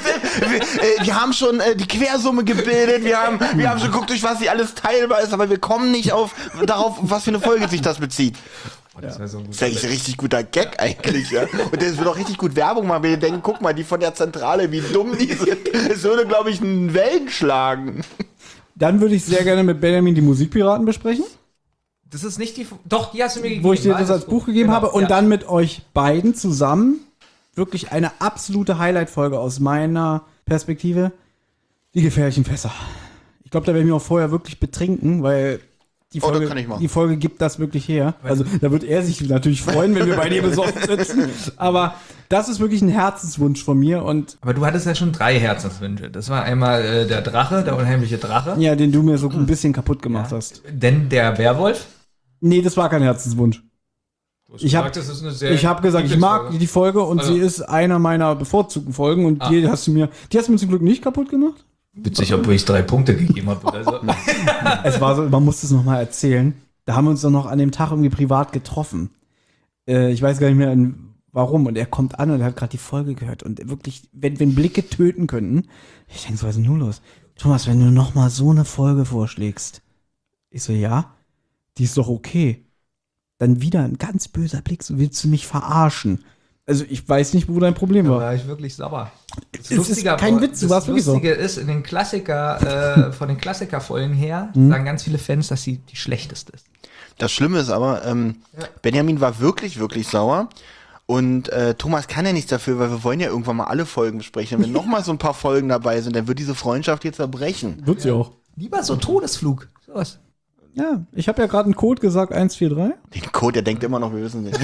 Speaker 3: äh, wir haben schon äh, die Quersumme gebildet, wir haben, wir haben schon geguckt, durch was sie alles teilbar ist, aber wir kommen nicht auf darauf, was für eine Folge sich das bezieht.
Speaker 2: Das wäre so ein
Speaker 3: Das ist eigentlich ein richtig guter Gag eigentlich, ja. Und das wird auch richtig gut Werbung machen, wenn ihr denkt, guck mal, die von der Zentrale, wie dumm die sind. Es würde, glaube ich, einen Wellen schlagen.
Speaker 1: Dann würde ich sehr gerne mit Benjamin die Musikpiraten besprechen,
Speaker 2: Das ist nicht die, doch, die hast du mir gegeben.
Speaker 1: wo ich dir
Speaker 2: war
Speaker 1: das als Buch gegeben
Speaker 2: Genau,
Speaker 1: habe. Und
Speaker 2: ja.
Speaker 1: dann mit euch beiden zusammen wirklich eine absolute Highlight-Folge aus meiner Perspektive. Die gefährlichen Fässer. Ich glaube, da werden wir auch vorher wirklich betrinken, weil die
Speaker 3: Oh, das
Speaker 1: Folge,
Speaker 3: kann ich machen.
Speaker 1: die Folge gibt das wirklich her. Also da wird er sich natürlich freuen, wenn wir bei dir besoffen sitzen. Aber das ist wirklich ein Herzenswunsch von mir. Und
Speaker 2: Aber du hattest ja schon drei Herzenswünsche. Das war einmal äh, der Drache, der unheimliche Drache.
Speaker 1: ja, den du mir so ein bisschen kaputt gemacht hast.
Speaker 2: Denn der Werwolf.
Speaker 1: Nee, das war kein Herzenswunsch.
Speaker 2: Du hast
Speaker 1: Ich hab-
Speaker 2: gesagt, das ist eine sehr
Speaker 1: Ich habe gesagt, ich mag
Speaker 2: Lieblingsfolge.
Speaker 1: die Folge und
Speaker 2: Also-
Speaker 1: sie ist einer meiner bevorzugten Folgen und die hast du mir, die hast du mir zum Glück nicht kaputt gemacht.
Speaker 2: Witzig, obwohl ich drei Punkte gegeben habe oder so.
Speaker 1: Es war so, man musste es nochmal erzählen. Da haben wir uns doch noch an dem Tag irgendwie privat getroffen. Äh, ich weiß gar nicht mehr in, warum. Und er kommt an und er hat gerade die Folge gehört. Und wirklich, wenn, wenn Blicke töten könnten, ich denke so, was ist denn nun los? Thomas, wenn du nochmal so eine Folge vorschlägst. Ich so, ja, die ist doch okay. Dann wieder ein ganz böser Blick, so willst du mich verarschen. Also ich weiß nicht, wo dein Problem
Speaker 2: Da
Speaker 1: war.
Speaker 2: war ich wirklich sauer. Das
Speaker 1: Es ist kein Witz, du
Speaker 2: das
Speaker 1: warst wirklich so.
Speaker 2: Lustige ist, in den Klassiker, äh, von den Klassikerfolgen her,
Speaker 1: Mhm.
Speaker 2: sagen ganz viele Fans, dass sie die schlechteste ist.
Speaker 3: Das Schlimme ist aber, ähm,
Speaker 2: Ja.
Speaker 3: Benjamin war wirklich, wirklich sauer. Und äh, Thomas kann ja nichts dafür, weil wir wollen ja irgendwann mal alle Folgen besprechen. Wenn noch mal so ein paar Folgen dabei sind, dann wird diese Freundschaft hier zerbrechen.
Speaker 1: Wird sie auch.
Speaker 2: Lieber so Todesflug. Sowas.
Speaker 1: Ja, ich habe ja gerade einen Code gesagt, eins vier drei.
Speaker 3: Den Code, der denkt immer noch, wir wissen nicht.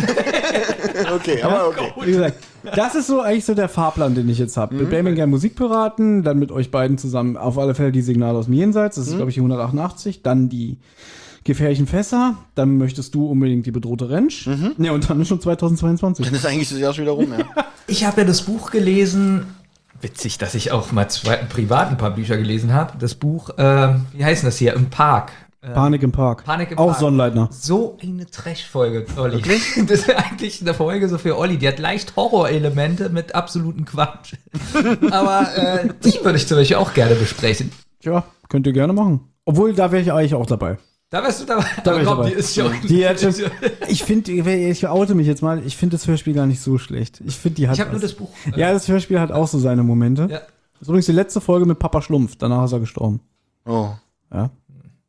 Speaker 3: Okay, aber okay.
Speaker 1: Wie gesagt, das ist so eigentlich so der Fahrplan, den ich jetzt habe. Mit Birmingham Musikpiraten, dann mit euch beiden zusammen auf alle Fälle die Signale aus dem Jenseits, das ist glaube ich die hundertachtundachtzig, dann die gefährlichen Fässer, dann möchtest du unbedingt die bedrohte Ranch. Ne, und dann ist schon zweitausendzweiundzwanzig.
Speaker 3: Dann ist eigentlich das Jahr schon wieder rum, ja.
Speaker 2: Ich habe ja das Buch gelesen. Witzig, dass ich auch mal zwei, privat ein paar Bücher gelesen habe. Das Buch, äh, wie heißt das hier? Im Park. Äh,
Speaker 1: Panik im Park.
Speaker 2: Panik im
Speaker 1: Auch
Speaker 2: Park.
Speaker 1: Sonnleitner.
Speaker 2: So eine Trash-Folge, Olli. Das ist eigentlich eine Folge so für Olli. Die hat leicht Horrorelemente mit absoluten Quatsch. Aber äh, die würde ich zum Beispiel auch gerne besprechen.
Speaker 1: Tja, könnt ihr gerne machen. Obwohl, da wäre ich eigentlich auch dabei.
Speaker 2: Da wärst du dabei.
Speaker 1: Da wär ich
Speaker 2: Komm,
Speaker 1: dabei.
Speaker 2: die ist schon.
Speaker 1: Die hat schon, ich finde, ich oute mich jetzt mal, ich finde das Hörspiel gar nicht so schlecht. Ich finde, die hat
Speaker 2: Ich habe nur
Speaker 1: was.
Speaker 2: das Buch.
Speaker 1: Ja, das Hörspiel hat auch so seine Momente.
Speaker 2: Ja.
Speaker 1: Das ist übrigens die letzte Folge mit Papa Schlumpf. Danach ist er gestorben.
Speaker 3: Oh.
Speaker 1: Ja.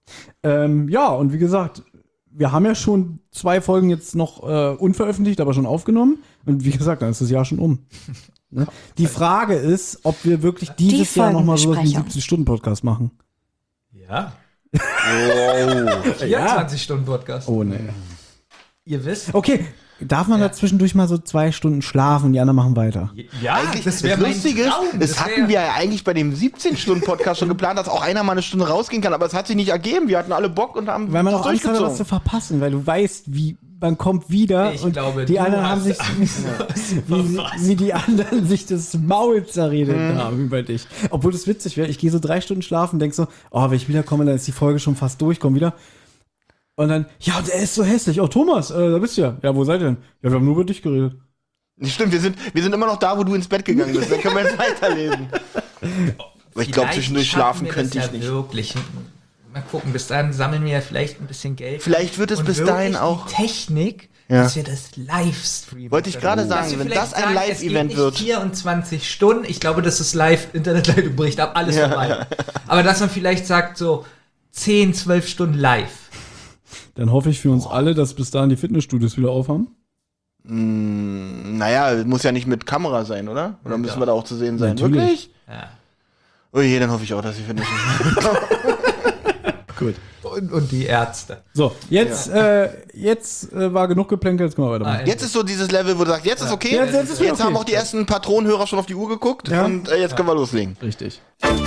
Speaker 1: Ähm, ja, und wie gesagt, wir haben ja schon zwei Folgen jetzt noch äh, unveröffentlicht, aber schon aufgenommen. Und wie gesagt, dann ist das Jahr schon um. Ne? Die Frage ist, ob wir wirklich dieses Jahr nochmal so einen siebzig-Stunden-Podcast machen.
Speaker 2: Ja. Wow. vierundzwanzig Stunden Podcast.
Speaker 1: Oh, nee.
Speaker 2: Ihr wisst.
Speaker 1: Okay, darf man ja. da zwischendurch mal so zwei Stunden schlafen und die anderen machen weiter?
Speaker 3: Ja, eigentlich, das wäre lustig. Das, das hatten wir ja eigentlich bei dem siebzehn-Stunden-Podcast schon geplant, dass auch einer mal eine Stunde rausgehen kann, aber es hat sich nicht ergeben. Wir hatten alle Bock und haben
Speaker 1: Weil man auch Angst hatte, was zu verpassen, weil du weißt, wie man kommt wieder
Speaker 2: ich
Speaker 1: und
Speaker 2: glaube,
Speaker 1: die anderen haben sich wie, wie die anderen sich das Maul zerredet mhm. haben über dich. Obwohl das witzig wäre, ich gehe so drei Stunden schlafen und denk so, oh, wenn ich wiederkomme, dann ist die Folge schon fast durch, komm wieder. Und dann, ja, der ist so hässlich. Oh, Thomas, äh, da bist du ja. Ja, wo seid ihr denn? Ja, wir haben nur über dich geredet.
Speaker 3: Stimmt, wir sind, wir sind immer noch da, wo du ins Bett gegangen bist. Dann können wir jetzt weiterlesen. Aber ich glaube, zwischendurch schlafen könnte ich ja nicht.
Speaker 2: Wirklich. Mal gucken, bis dahin sammeln wir ja vielleicht ein bisschen Geld.
Speaker 3: Vielleicht wird es bis dahin auch
Speaker 2: die Technik, ja. dass wir das Livestreamen.
Speaker 3: Wollte ich gerade sagen, wenn das ein Live-Event wird.
Speaker 2: vierundzwanzig Stunden, ich glaube, das ist live, Internetleitung bricht ab, alles ja. vorbei. Aber dass man vielleicht sagt, so zehn, zwölf Stunden live.
Speaker 1: Dann hoffe ich für uns oh. alle, dass bis dahin die Fitnessstudios wieder aufhaben.
Speaker 3: Mm, naja, muss ja nicht mit Kamera sein, oder? Oder müssen ja. wir da auch zu sehen sein?
Speaker 1: Natürlich.
Speaker 3: Wirklich?
Speaker 2: Ja.
Speaker 3: Oh je, dann hoffe ich auch, dass die Fitnessstudios
Speaker 1: Gut.
Speaker 2: Und, und die Ärzte.
Speaker 1: So, jetzt, ja. äh, jetzt äh, war genug geplänkelt, jetzt können wir weitermachen.
Speaker 3: Ah, jetzt ist so dieses Level, wo du sagst, jetzt ja. ist okay.
Speaker 1: Ja, jetzt, jetzt, ist
Speaker 3: jetzt
Speaker 1: okay.
Speaker 3: haben auch die ersten Patronenhörer schon auf die Uhr geguckt ja. und äh, jetzt ja. können wir loslegen.
Speaker 1: Richtig.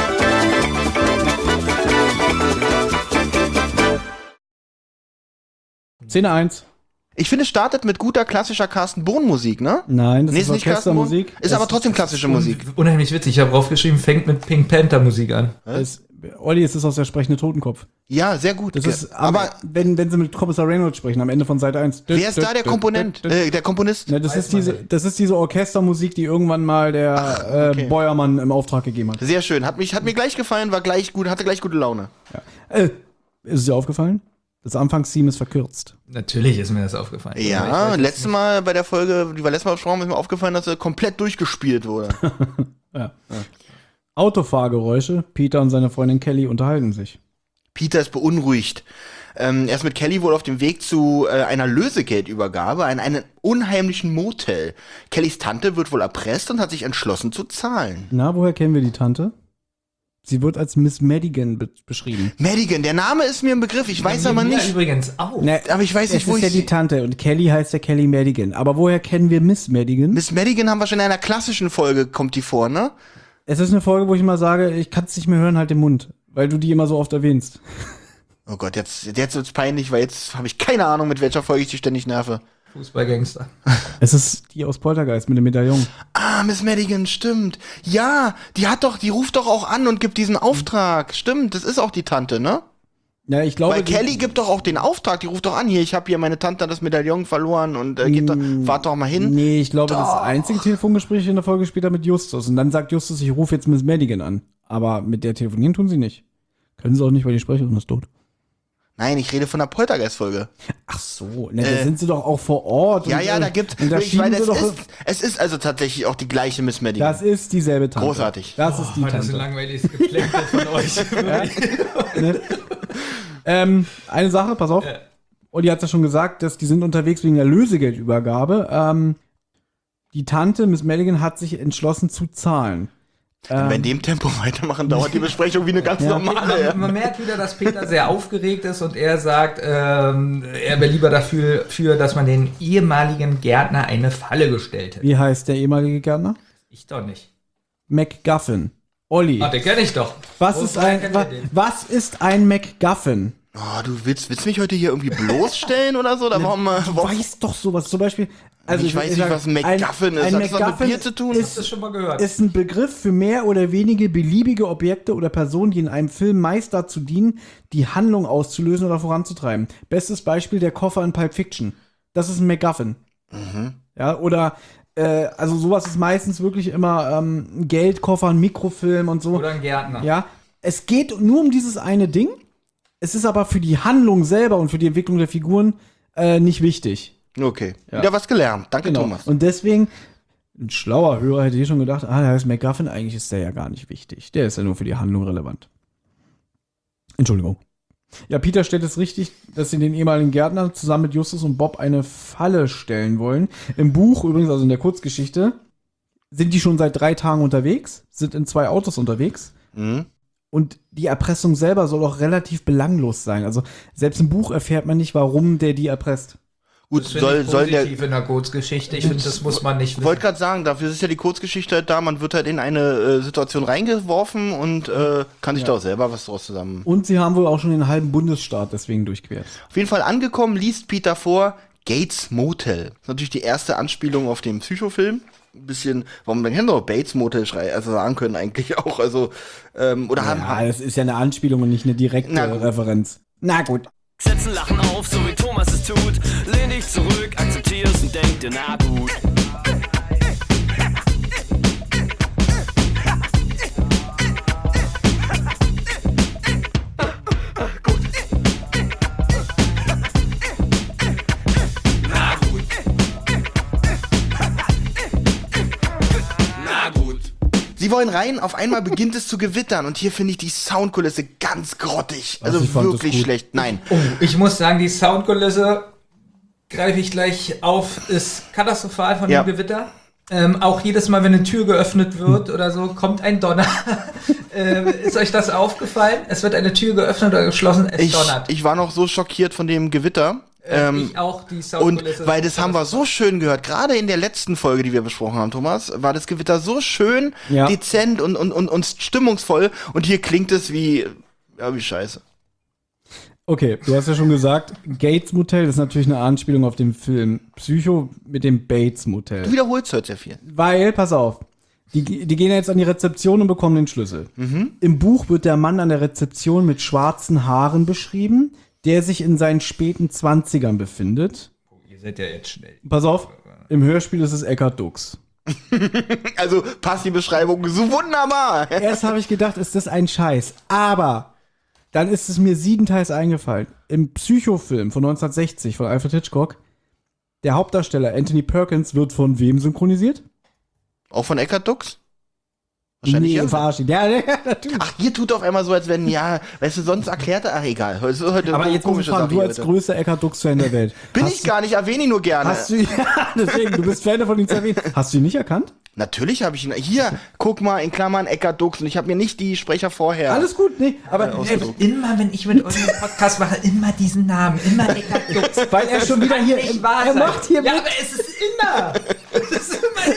Speaker 1: Szene eins.
Speaker 3: Ich finde, es startet mit guter klassischer Carsten Bohn-Musik, ne?
Speaker 1: Nein, das
Speaker 3: nee,
Speaker 1: ist,
Speaker 3: ist nicht
Speaker 1: Orchestermusik.
Speaker 3: Ist aber trotzdem klassische Musik.
Speaker 2: Unheimlich witzig. Ich habe draufgeschrieben, fängt mit Pink Panther Musik an.
Speaker 1: Es, Olli, es ist aus der sprechende Totenkopf.
Speaker 3: Ja, sehr gut.
Speaker 1: Das ist, aber wenn, wenn sie mit Kommissar Reynolds sprechen, am Ende von Seite eins.
Speaker 3: Wer ist da der Komponent? Äh, der Komponist?
Speaker 1: Ne, das, ist diese, das ist diese Orchestermusik, die irgendwann mal der Ach, okay. äh, Beuermann im Auftrag gegeben hat.
Speaker 3: Sehr schön. Hat, mich, hat mir gleich gefallen, war gleich gut, hatte gleich gute Laune.
Speaker 1: Ja. Äh, ist es dir aufgefallen? Das Anfangstheme ist verkürzt.
Speaker 2: Natürlich ist mir das aufgefallen.
Speaker 3: Ja, letztes Mal bei der Folge, die wir letztes Mal besprochen haben, ist mir aufgefallen, dass er komplett durchgespielt wurde.
Speaker 1: ja. ja. Autofahrgeräusche. Peter und seine Freundin Kelly unterhalten sich.
Speaker 3: Peter ist beunruhigt. Ähm, er ist mit Kelly wohl auf dem Weg zu äh, einer Lösegeldübergabe an einem unheimlichen Motel. Kellys Tante wird wohl erpresst und hat sich entschlossen zu zahlen.
Speaker 1: Na, woher kennen wir die Tante? Sie wird als Miss Madigan be- beschrieben.
Speaker 3: Madigan, der Name ist mir ein Begriff, ich weiß aber nicht.
Speaker 2: Übrigens auch.
Speaker 1: Na,
Speaker 3: aber ich weiß nicht, wo ich...
Speaker 1: Es ist ja die Tante und Kelly heißt ja Kelly Madigan. Aber woher kennen wir Miss Madigan?
Speaker 3: Miss Madigan haben wir schon in einer klassischen Folge, kommt die vor, ne?
Speaker 1: Es ist eine Folge, wo ich immer sage, ich kann es nicht mehr hören, halt den Mund. Weil du die immer so oft erwähnst.
Speaker 3: Oh Gott, jetzt, jetzt wird's peinlich, weil jetzt habe ich keine Ahnung, mit welcher Folge ich die ständig nerve.
Speaker 2: Fußballgangster.
Speaker 1: Es ist die aus Poltergeist mit dem Medaillon.
Speaker 3: Ah, Miss Madigan, stimmt. Ja, die hat doch, die ruft doch auch an und gibt diesen Auftrag. Stimmt, das ist auch die Tante, ne?
Speaker 1: Ja, ich glaube.
Speaker 3: Weil Kelly gibt doch auch den Auftrag, die ruft doch an, hier, ich habe hier meine Tante das Medaillon verloren und äh, geht doch, fahrt doch mal hin.
Speaker 1: Nee, ich glaube,
Speaker 3: doch.
Speaker 1: Das einzige Telefongespräch in der Folge später mit Justus. Und dann sagt Justus, ich rufe jetzt Miss Madigan an. Aber mit der telefonieren tun sie nicht. Können sie auch nicht, weil die Sprecherin ist tot.
Speaker 3: Nein, ich rede von der Poltergeist-Folge.
Speaker 1: Ach so, ne, äh, da sind sie doch auch vor Ort.
Speaker 3: Ja,
Speaker 1: und,
Speaker 3: ja, da gibt
Speaker 1: und da
Speaker 3: ich meine, es,
Speaker 1: doch
Speaker 3: ist, es ist also tatsächlich auch die gleiche Miss Madigan.
Speaker 1: Das ist dieselbe Tante.
Speaker 3: Großartig.
Speaker 1: Das oh, ist die Tante.
Speaker 2: Das ist ein langweiliges Geplänkel von euch.
Speaker 1: ja? ne? ähm, eine Sache, pass auf. Ja. Olli hat ja schon gesagt, dass die sind unterwegs wegen der Lösegeldübergabe. Ähm, die Tante, Miss Madigan, hat sich entschlossen zu zahlen.
Speaker 3: Wenn wir in dem Tempo weitermachen, dauert die Besprechung wie eine ganz ja. normale.
Speaker 2: Man, man merkt wieder, dass Peter sehr aufgeregt ist und er sagt, ähm, er wäre lieber dafür, für, dass man den ehemaligen Gärtner eine Falle gestellt hätte.
Speaker 1: Wie heißt der ehemalige Gärtner?
Speaker 2: Ich doch nicht.
Speaker 1: MacGuffin. Olli.
Speaker 2: Ah, den kenn ich doch.
Speaker 1: Was, Wo ist ein, wa, was ist ein MacGuffin?
Speaker 3: Oh, du willst, willst mich heute hier irgendwie bloßstellen oder so? Oder warum,
Speaker 1: du
Speaker 3: warum?
Speaker 1: weißt doch sowas. Zum Beispiel. Also
Speaker 3: ich, ich weiß nicht, was ein MacGuffin ist.
Speaker 1: Ein
Speaker 3: Hat das was mit Bier zu tun?
Speaker 2: Ist, das schon mal gehört.
Speaker 1: Ist ein Begriff für mehr oder weniger beliebige Objekte oder Personen, die in einem Film meist dazu dienen, die Handlung auszulösen oder voranzutreiben. Bestes Beispiel der Koffer in Pulp Fiction. Das ist ein MacGuffin.
Speaker 3: Mhm.
Speaker 1: Ja, oder äh, also sowas ist meistens wirklich immer ähm, ein Geldkoffer, ein Mikrofilm und so.
Speaker 2: Oder ein Gärtner.
Speaker 1: Ja, es geht nur um dieses eine Ding. Es ist aber für die Handlung selber und für die Entwicklung der Figuren äh, nicht wichtig.
Speaker 3: Okay,
Speaker 1: ja.
Speaker 3: Wieder was gelernt. Danke,
Speaker 1: genau.
Speaker 3: Thomas.
Speaker 1: Und deswegen, ein schlauer Hörer hätte hier schon gedacht, ah, der heißt MacGuffin, eigentlich ist der ja gar nicht wichtig. Der ist ja nur für die Handlung relevant. Entschuldigung. Ja, Peter stellt es richtig, dass sie den ehemaligen Gärtner zusammen mit Justus und Bob eine Falle stellen wollen. Im Buch übrigens, also in der Kurzgeschichte, sind die schon seit drei Tagen unterwegs, sind in zwei Autos unterwegs.
Speaker 3: Mhm.
Speaker 1: Und die Erpressung selber soll auch relativ belanglos sein. Also selbst im Buch erfährt man nicht, warum der die erpresst.
Speaker 3: Gut,
Speaker 2: das
Speaker 3: soll,
Speaker 2: ich
Speaker 3: soll der.
Speaker 2: in der Kurzgeschichte. Ich finde, das muss man nicht
Speaker 3: wissen. Ich wollte gerade sagen, dafür ist ja die Kurzgeschichte halt da. Man wird halt in eine äh, Situation reingeworfen und äh, kann sich ja. da auch selber was draus zusammen.
Speaker 1: Und sie haben wohl auch schon den halben Bundesstaat deswegen durchquert.
Speaker 3: Auf jeden Fall angekommen, liest Peter vor Gates Motel. Das ist natürlich die erste Anspielung auf den Psychofilm. Ein bisschen, warum dann hätten wir auch Bates Motel schreien, also sagen können eigentlich auch. Also, ähm, oder
Speaker 1: ja,
Speaker 3: haben.
Speaker 1: Ja, das ist ja eine Anspielung und nicht eine direkte Na Referenz. Na gut.
Speaker 4: Setzen Lachen auf, so wie Thomas es tut. Lehn dich zurück, akzeptier's und denk dir, na gut. Na gut. Na gut.
Speaker 3: Sie wollen rein, auf einmal beginnt es zu gewittern und hier finde ich die Soundkulisse ganz grottig. Also, also wirklich schlecht. Nein.
Speaker 2: Oh, ich muss sagen, die Soundkulisse, greife ich gleich auf, ist katastrophal von ja. dem Gewitter. Ähm, auch jedes Mal, wenn eine Tür geöffnet wird oder so, kommt ein Donner. ähm, ist euch das aufgefallen? Es wird eine Tür geöffnet oder geschlossen, es
Speaker 3: ich,
Speaker 2: donnert.
Speaker 3: Ich war noch so schockiert von dem Gewitter.
Speaker 2: Ähm, ich auch, die
Speaker 3: Soundkulisse. Und weil das haben wir so schön gehört, gerade in der letzten Folge, die wir besprochen haben, Thomas, war das Gewitter so schön, ja. dezent und, und, und, und stimmungsvoll und hier klingt es wie, ja, wie scheiße.
Speaker 1: Okay, du hast ja schon gesagt, Gates Motel ist natürlich eine Anspielung auf den Film Psycho mit dem Bates Motel.
Speaker 3: Du wiederholst heute sehr viel.
Speaker 1: Weil, pass auf, die, die gehen jetzt an die Rezeption und bekommen den Schlüssel.
Speaker 3: Mhm.
Speaker 1: Im Buch wird der Mann an der Rezeption mit schwarzen Haaren beschrieben, der sich in seinen späten Zwanzigern befindet.
Speaker 2: Oh, ihr seid ja jetzt schnell.
Speaker 1: Pass auf, im Hörspiel ist es Eckhard Dux.
Speaker 3: Also passt die Beschreibung so wunderbar.
Speaker 1: Erst habe ich gedacht, ist das ein Scheiß. Aber dann ist es mir siebenteils eingefallen. Im Psychofilm von neunzehnhundertsechzig von Alfred Hitchcock, der Hauptdarsteller Anthony Perkins wird von wem synchronisiert?
Speaker 3: Auch von Eckhard Dux? Wahrscheinlich
Speaker 1: nee, verarschen. Ja, ja, natürlich.
Speaker 3: Ach, ihr tut auf einmal so, als wenn, ja, weißt du, sonst erklärt er, ach egal. Heute, heute
Speaker 1: aber jetzt muss ich fragen, du als heute. größter Eckhard Dux-Fan der Welt.
Speaker 3: Bin ich gar nicht, erwähne ihn nur gerne.
Speaker 1: Hast du, ja, deswegen, du bist Fan davon, ihn zu erwähnen. Hast du ihn nicht erkannt?
Speaker 3: Natürlich habe ich ihn. Hier, guck mal, in Klammern Eckhard Dux. Und ich habe mir nicht die Sprecher vorher.
Speaker 1: Alles gut, nee. Aber
Speaker 2: äh, immer, wenn ich mit euch einen Podcast mache, immer diesen Namen. Immer Eckhard Dux.
Speaker 1: Weil er schon wieder hier.
Speaker 2: Nicht wahr
Speaker 1: er
Speaker 2: sein.
Speaker 1: macht hier
Speaker 2: ja,
Speaker 1: mit.
Speaker 2: aber es ist immer. Es ist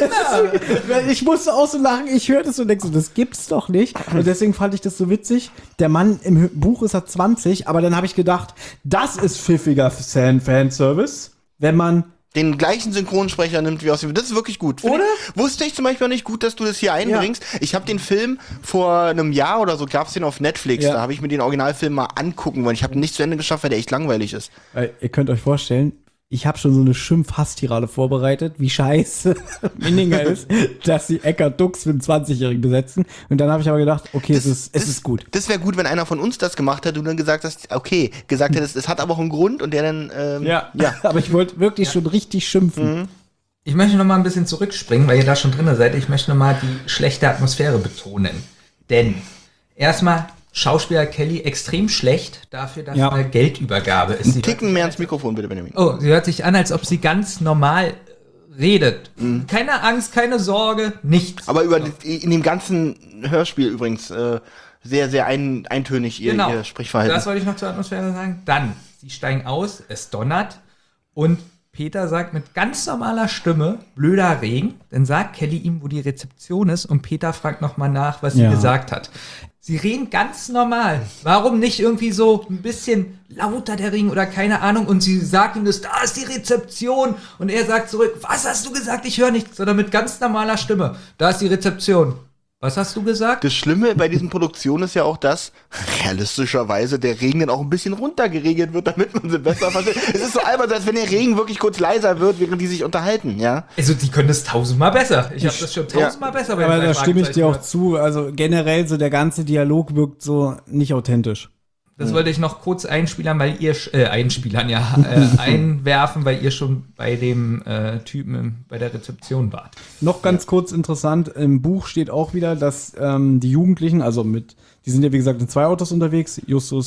Speaker 2: immer, immer.
Speaker 1: Ich musste auch so lachen. Ich hörte es und denke so, das gibt's doch nicht. Und deswegen fand ich das so witzig. Der Mann im Buch ist er zwanzig, aber dann habe ich gedacht, das ist pfiffiger Fanservice, wenn man
Speaker 3: den gleichen Synchronsprecher nimmt wie aus dem. Das ist wirklich gut.
Speaker 1: Oder?
Speaker 3: Ich, wusste ich zum Beispiel auch nicht gut, dass du das hier einbringst. Ja. Ich habe den Film vor einem Jahr oder so, gab's den auf Netflix. Ja. Da habe ich mir den Originalfilm mal angucken wollen. Ich habe ihn nicht zu Ende geschafft, weil der echt langweilig ist.
Speaker 1: Äh, ihr könnt euch vorstellen, ich habe schon so eine Schimpf-Hass-Tirade vorbereitet, wie scheiße Minninger ist, dass sie Eckhard Dux mit einem zwanzigjährigen besetzen. Und dann habe ich aber gedacht, okay, das, es, ist, es
Speaker 3: das,
Speaker 1: ist gut.
Speaker 3: Das wäre gut, wenn einer von uns das gemacht hätte und dann gesagt hast, okay, gesagt hättest, es hat aber auch einen Grund und der dann, ähm,
Speaker 1: ja. ja. Aber ich wollte wirklich ja. schon richtig schimpfen.
Speaker 3: Mhm.
Speaker 2: Ich möchte noch mal ein bisschen zurückspringen, weil ihr da schon drin seid. Ich möchte noch mal die schlechte Atmosphäre betonen. Denn erstmal Schauspieler Kelly extrem schlecht dafür, dass ja. mal Geldübergabe ist.
Speaker 3: Ein Ticken mehr ins Mikrofon, bitte, Benjamin.
Speaker 2: Oh, sie hört sich an, als ob sie ganz normal redet. Mhm. Keine Angst, keine Sorge, nichts.
Speaker 3: Aber über in dem ganzen Hörspiel übrigens äh, sehr, sehr ein, eintönig ihr,
Speaker 2: genau.
Speaker 3: ihr Sprechverhalten.
Speaker 2: Das wollte ich noch zur Atmosphäre sagen. Dann, sie steigen aus, es donnert und Peter sagt mit ganz normaler Stimme, blöder Regen. Dann sagt Kelly ihm, wo die Rezeption ist und Peter fragt nochmal nach, was ja. sie gesagt hat. Sie reden ganz normal. Warum nicht irgendwie so ein bisschen lauter der Regen oder keine Ahnung und sie sagt ihm das, da ist die Rezeption und er sagt zurück, was hast du gesagt? Ich höre nichts, sondern mit ganz normaler Stimme. Da ist die Rezeption. Was hast du gesagt?
Speaker 3: Das Schlimme bei diesen Produktionen ist ja auch, dass realistischerweise der Regen dann auch ein bisschen runtergeregelt wird, damit man sie besser versteht. Es ist so albern, als wenn der Regen wirklich kurz leiser wird, während die sich unterhalten, ja?
Speaker 2: Also die können das tausendmal besser. Ich habe das schon tausendmal ja. besser. Bei
Speaker 1: aber da stimme ich dir auch zu. Also generell so der ganze Dialog wirkt so nicht authentisch.
Speaker 2: Das wollte ich noch kurz einspielern, weil ihr, äh, einspielern, ja, äh, einwerfen, weil ihr schon bei dem äh, Typen im, bei der Rezeption wart.
Speaker 1: Noch ganz ja. kurz interessant, im Buch steht auch wieder, dass ähm, die Jugendlichen, also mit, die sind ja wie gesagt in zwei Autos unterwegs, Justus